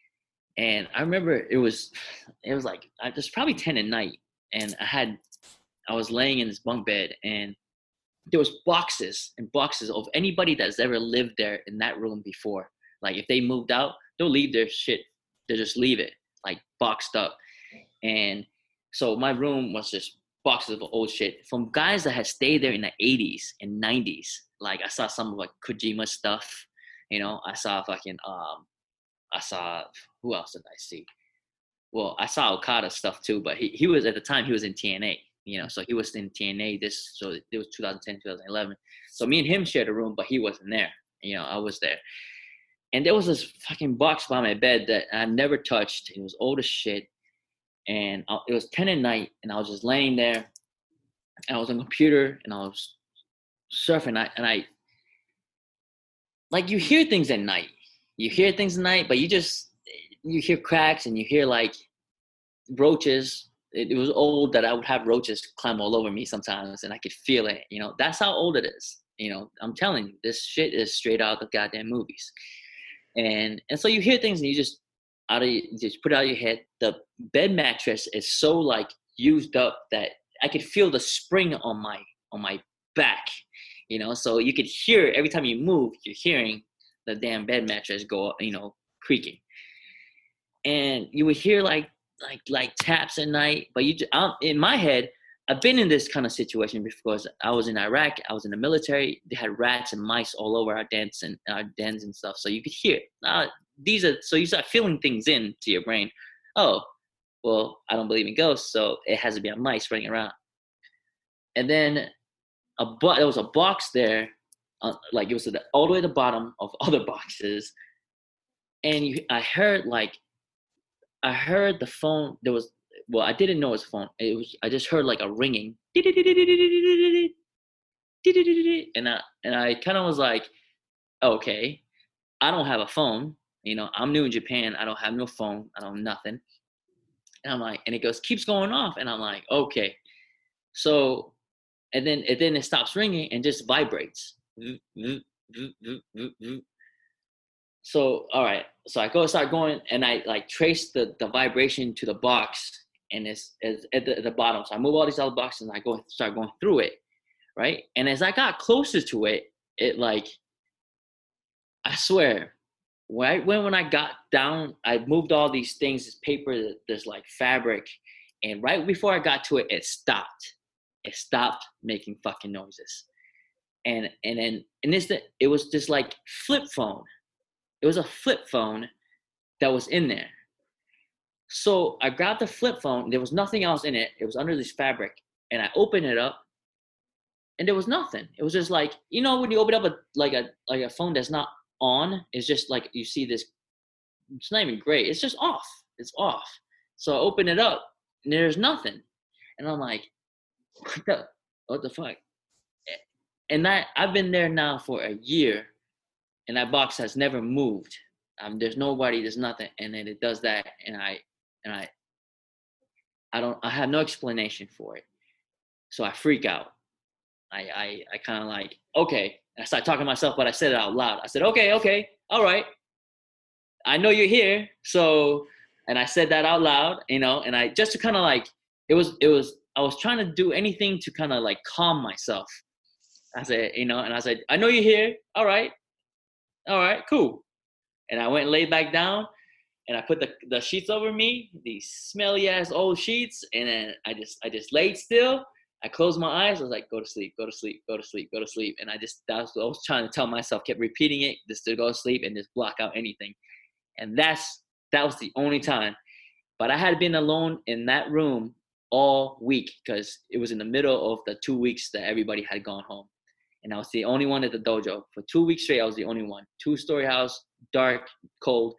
And I remember it was, it was like, it was probably ten at night, and I had, I was laying in this bunk bed, and there was boxes and boxes of anybody that's ever lived there in that room before. Like, if they moved out, they'll leave their shit, they'll just leave it, like, boxed up. And so my room was just boxes of old shit from guys that had stayed there in the eighties and nineties. Like, I saw some of, like, Kojima stuff, you know, I saw fucking, um, I saw, who else did I see? Well, I saw Okada stuff too, but he, he was, at the time, he was in T N A, you know, so he was in T N A this, so it was two thousand ten, two thousand eleven. So me and him shared a room, but he wasn't there, you know, I was there. And there was this fucking box by my bed that I never touched. It was old as shit. And I, it was ten at night, and I was just laying there, and I was on the computer, and I was surfing, I, and I, like, you hear things at night. You hear things at night, but you just, you hear cracks, and you hear, like, roaches. It, it was old that I would have roaches climb all over me sometimes, and I could feel it, you know. That's how old it is, you know. I'm telling you, this shit is straight out of goddamn movies. And and so you hear things, and you just, out of, you just put it out of your head. The bed mattress is so, like, used up that I could feel the spring on my on my back, you know. So you could hear every time you move, you're hearing the damn bed mattress go, you know, creaking. And you would hear like like like taps at night, but you just, I'm, in my head, I've been in this kind of situation because I was in Iraq, I was in the military. They had rats and mice all over our dens and our dens and stuff, so you could hear. Uh, these are so you start feeling things into your brain. Oh, well, I don't believe in ghosts, so it has to be a mice running around. And then a bo- there was a box there. Uh, like it was at the, all the way at the bottom of other boxes, and you, I heard like, I heard the phone. There was, well, I didn't know it was a phone. It was, I just heard like a ringing, and I and I kind of was like, okay, I don't have a phone. You know, I'm new in Japan. I don't have no phone. I don't nothing. And I'm like, and it goes, keeps going off, and I'm like, okay, so, and then and then it stops ringing and just vibrates. So all right, so I go start going, and I like trace the, the vibration to the box, and it's, it's at, the, at the bottom. So I move all these other boxes, and I go start going through it, right? And as I got closer to it, it like, I swear, right when when I got down, I moved all these things, this paper, this like fabric, and right before I got to it, it stopped. It stopped making fucking noises. And and then and this it was just like flip phone. It was a flip phone that was in there. So I grabbed the flip phone. There was nothing else in it. It was under this fabric. And I opened it up, and there was nothing. It was just like, you know, when you open up a like a like a phone that's not on, it's just like you see this. It's not even gray. It's just off. It's off. So I open it up, and there's nothing. And I'm like, what the, what the fuck? And that I've been there now for a year, and that box has never moved. Um, there's nobody. There's nothing. And then it does that, and I and I. I don't. I have no explanation for it. So I freak out. I I, I kind of like, okay. I start talking to myself, but I said it out loud. I said, okay, okay, all right. I know you're here. So, and I said that out loud, you know, and I just to kind of like, it was, it was, I was trying to do anything to kind of like calm myself. I said, you know, and I said, I know you're here. All right. All right, cool. And I went and laid back down, and I put the, the sheets over me, these smelly ass old sheets. And then I just, I just laid still. I closed my eyes. I was like, go to sleep, go to sleep, go to sleep, go to sleep. And I just, that was what I was trying to tell myself, kept repeating it, just to go to sleep and just block out anything. And that's, that was the only time. But I had been alone in that room all week because it was in the middle of the two weeks that everybody had gone home. And I was the only one at the dojo. For two weeks straight, I was the only one. Two-story house, dark, cold.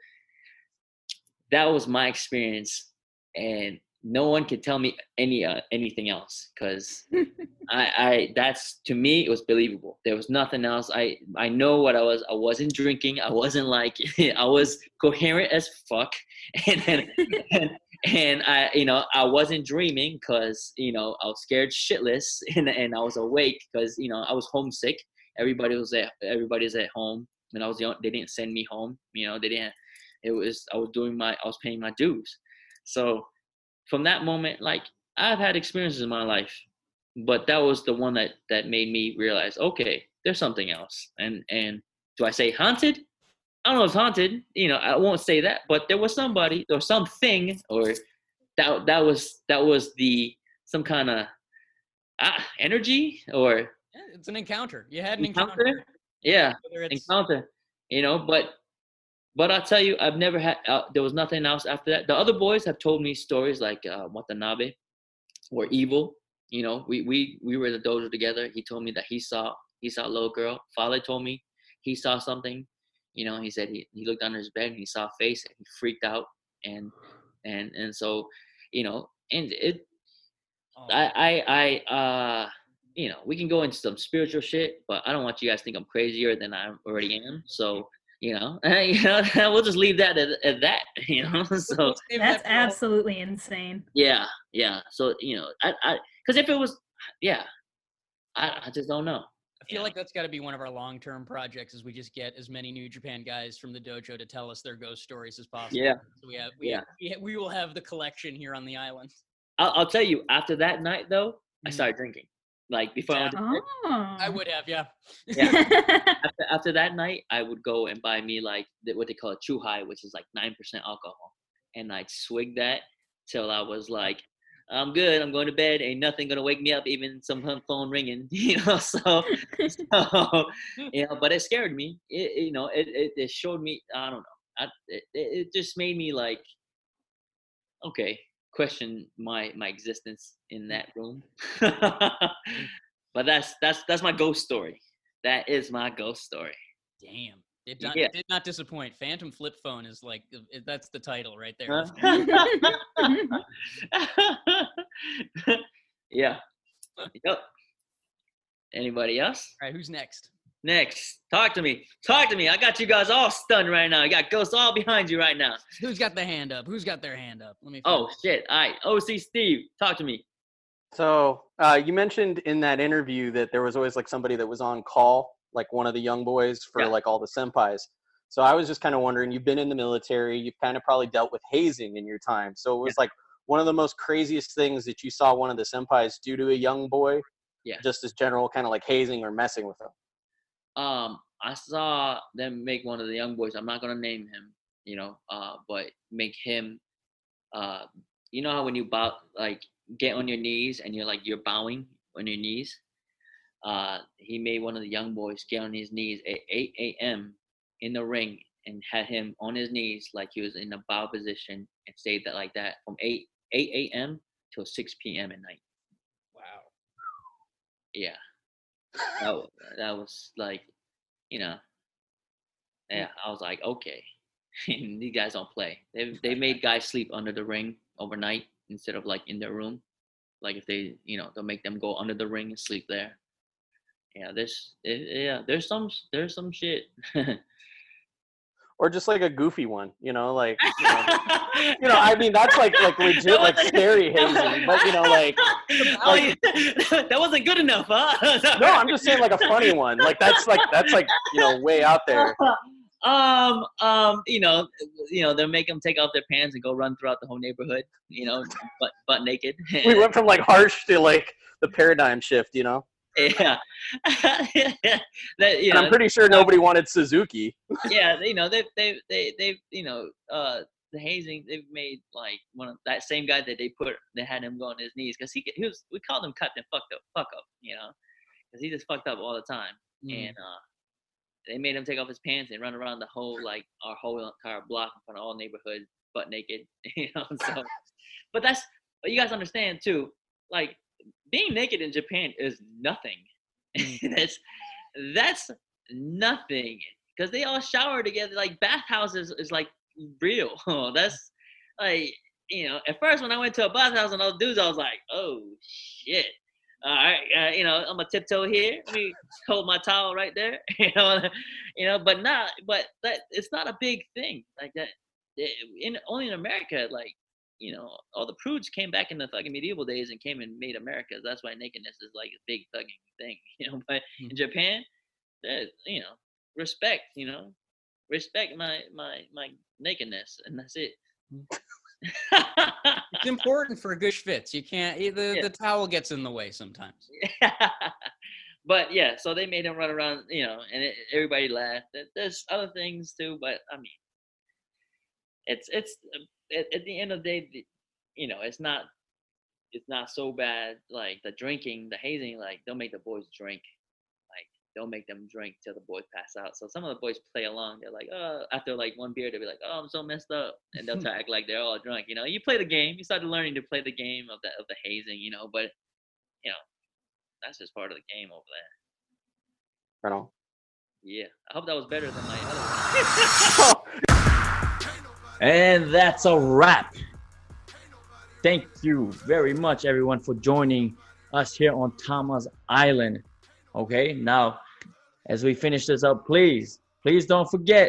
That was my experience. And no one could tell me any uh, anything else, because I, I that's to me it was believable. There was nothing else. I I know what I was. I wasn't drinking. I wasn't like I was coherent as fuck, and and and, and I you know I wasn't dreaming because you know I was scared shitless, and and I was awake because you know I was homesick. Everybody was at everybody's at home, and I was the only, they didn't send me home. You know they didn't. It was I was doing my I was paying my dues, so. From that moment, like I've had experiences in my life, but that was the one that, that made me realize, okay, there's something else. And, and do I say haunted? I don't know if it's haunted, you know, I won't say that, but there was somebody or something, or that, that was, that was the, some kind of ah, energy or. Yeah, it's an encounter. You had an encounter. encounter. Yeah. Encounter, you know, but But I'll tell you, I've never had, uh, there was nothing else after that. The other boys have told me stories like uh, Watanabe or Evil. You know, we, we, we were in the dojo together. He told me that he saw, he saw a little girl. Father told me he saw something. You know, he said he, he looked under his bed and he saw a face and he freaked out. And, and, and so, you know, and it, oh. I, I, I, uh, you know, we can go into some spiritual shit, but I don't want you guys to think I'm crazier than I already am. So, You know, you know, we'll just leave that at, at that. You know, so that's absolutely insane. Yeah, yeah. So you know, I, I, because if it was, yeah, I, I just don't know. I feel yeah. like that's got to be one of our long-term projects. Is we just get as many New Japan guys from the dojo to tell us their ghost stories as possible. Yeah. So we have, we, yeah. have, we, have, we will have the collection here on the island. I'll, I'll tell you. After that night, though, mm-hmm. I started drinking. Like before yeah. I went to oh. I would have, yeah. Yeah. after, after that night, I would go and buy me like what they call a chuhai, which is like nine percent alcohol, and I'd swig that till I was like, I'm good. I'm going to bed. Ain't nothing gonna wake me up, even some phone ringing. You know, so, so you know. But it scared me. It, you know, it, it it showed me. I don't know. I, it it just made me like, okay. Question my my existence in that room. But that's that's that's my ghost story. That is my ghost story. Damn, it, not, yeah. it did not disappoint. Phantom Flip Phone is like it, that's the title right there. Huh? Yeah. Yep. Anybody else? All right, who's next? Next, talk to me. Talk to me. I got you guys all stunned right now. You got ghosts all behind you right now. Who's got the hand up? Who's got their hand up? Let me. Oh shit! All right, O C Steve, talk to me. So uh, you mentioned in that interview that there was always like somebody that was on call, like one of the young boys for yeah. like all the senpais. So I was just kind of wondering. You've been in the military. You've kind of probably dealt with hazing in your time. So it was yeah. like one of the most craziest things that you saw one of the senpais do to a young boy. Yeah. Just as general kind of like hazing or messing with him. Um, I saw them make one of the young boys. I'm not gonna name him, you know, uh, but make him, uh, you know how when you bow, like get on your knees and you're like you're bowing on your knees. Uh, he made one of the young boys get on his knees at eight a.m. in the ring and had him on his knees like he was in a bow position and stayed that like that from eight a.m. till six p.m. at night. Wow. Yeah. That was, that was like, you know, yeah, I was like, okay, these guys don't play. They they made guys sleep under the ring overnight instead of like in their room. Like if they, you know, they'll make them go under the ring and sleep there. Yeah, there's yeah, there's some there's some shit. Or just like a goofy one, you know, like you know, you know I mean that's like like legit like scary hazing, but you know like, like that wasn't good enough, huh? No, I'm just saying like a funny one. Like that's like that's like you know way out there. Um, um, you know, you know, they'll make them take off their pants and go run throughout the whole neighborhood, you know, butt butt naked. We went from like harsh to like the paradigm shift, you know. Yeah. that, you and know, I'm pretty sure nobody wanted Suzuki. Yeah, you know, they they they they you know, uh the hazing they've made like one of that same guy that they put they had him go on his knees because he he was we called him Captain Fucked Up Fuck Up, you know, because he just fucked up all the time. Mm. And uh they made him take off his pants and run around the whole like our whole entire block in front of all neighborhoods butt naked, you know. So but that's but you guys understand too, like being naked in Japan is nothing. that's that's nothing because they all shower together. Like bathhouses is like real. That's like, you know, at first when I went to a bathhouse and those dudes, I was like, oh shit. All right, uh, you know, I'm a tiptoe here. Let me hold my towel right there. you know, you know, but not, but that it's not a big thing like that. In only in America, like. You know, all the prudes came back in the fucking medieval days and came and made America. That's why nakedness is like a big thugging thing, you know. But mm-hmm. in Japan, there's, you know, respect, you know, respect my my my nakedness, and that's it. It's important for good fits. You can't. The yeah. the towel gets in the way sometimes. But yeah, so they made him run around, you know, and it, everybody laughed. There's other things too, but I mean, it's it's. At, at the end of the day, you know, it's not, it's not so bad. Like the drinking, the hazing, like they'll make the boys drink, like they'll make them drink till the boys pass out. So some of the boys play along. They're like, oh, after like one beer, they'll be like, oh, I'm so messed up, and they'll try to act like they're all drunk. You know, you play the game. You start learning to play the game of the of the hazing. You know, but you know, that's just part of the game over there. Right on. Yeah, I hope that was better than my other one. And that's a wrap. Thank you very much, everyone, for joining us here on Tama's Island. Okay, now, as we finish this up, please, please don't forget,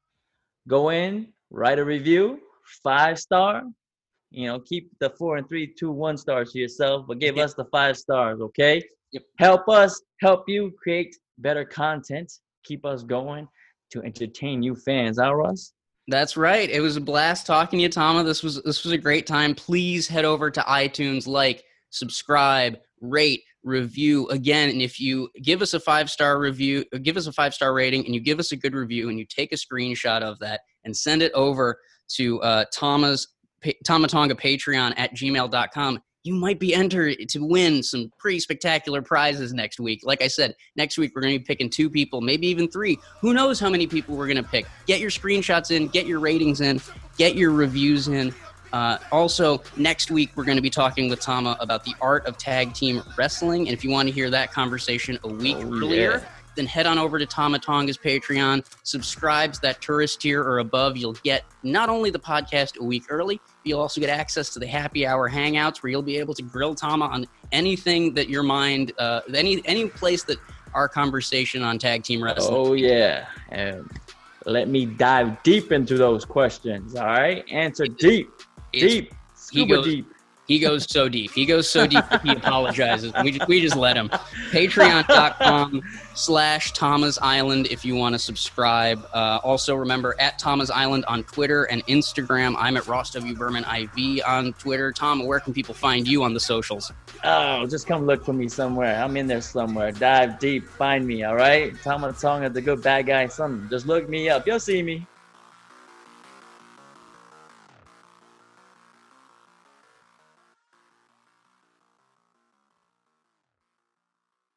go in, write a review, five star. You know, keep the four and three, two, one stars to yourself, but give yep. us the five stars, okay? Yep. Help us, help you create better content. Keep us going to entertain you fans, huh, Russ? That's right. It was a blast talking to you, Tama. This was this was a great time. Please head over to iTunes, like, subscribe, rate, review. Again, and if you give us a five-star review, give us a five-star rating, and you give us a good review, and you take a screenshot of that and send it over to uh, Tama's Tama Tonga Patreon at gmail dot com, you might be entered to win some pretty spectacular prizes next week. Like I said, next week we're going to be picking two people, maybe even three. Who knows how many people we're going to pick? Get your screenshots in, get your ratings in, get your reviews in. Uh, also, next week we're going to be talking with Tama about the art of tag team wrestling. And if you want to hear that conversation a week oh, earlier, yeah. then head on over to Tama Tonga's Patreon, subscribe to that tourist tier or above. You'll get not only the podcast a week early, you'll also get access to the happy hour hangouts where you'll be able to grill Tama on anything that your mind, uh, any any place that our conversation on tag team wrestling. Oh, yeah. And let me dive deep into those questions, all right? Answer deep, it's, deep, scuba goes, deep. He goes so deep. He goes so deep that he apologizes. We just, we just let him. Patreon.com slash Tama's Island if you want to subscribe. Uh, also, remember, at Tama's Island on Twitter and Instagram. I'm at Ross W. Berman I V on Twitter. Tom, where can people find you on the socials? Oh, just come look for me somewhere. I'm in there somewhere. Dive deep. Find me, all right? Tama Tonga, the good bad guy. Something. Just look me up. You'll see me.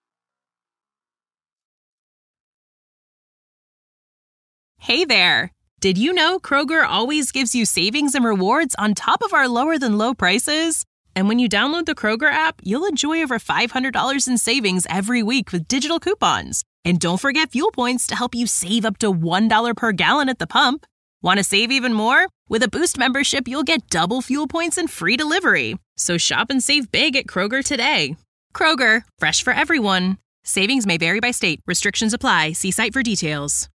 Hey there. Did you know Kroger always gives you savings and rewards on top of our lower than low prices? And when you download the Kroger app, you'll enjoy over five hundred dollars in savings every week with digital coupons. And don't forget fuel points to help you save up to one dollar per gallon at the pump. Want to save even more? With a Boost membership, you'll get double fuel points and free delivery. So shop and save big at Kroger today. Kroger, fresh for everyone. Savings may vary by state. Restrictions apply. See site for details.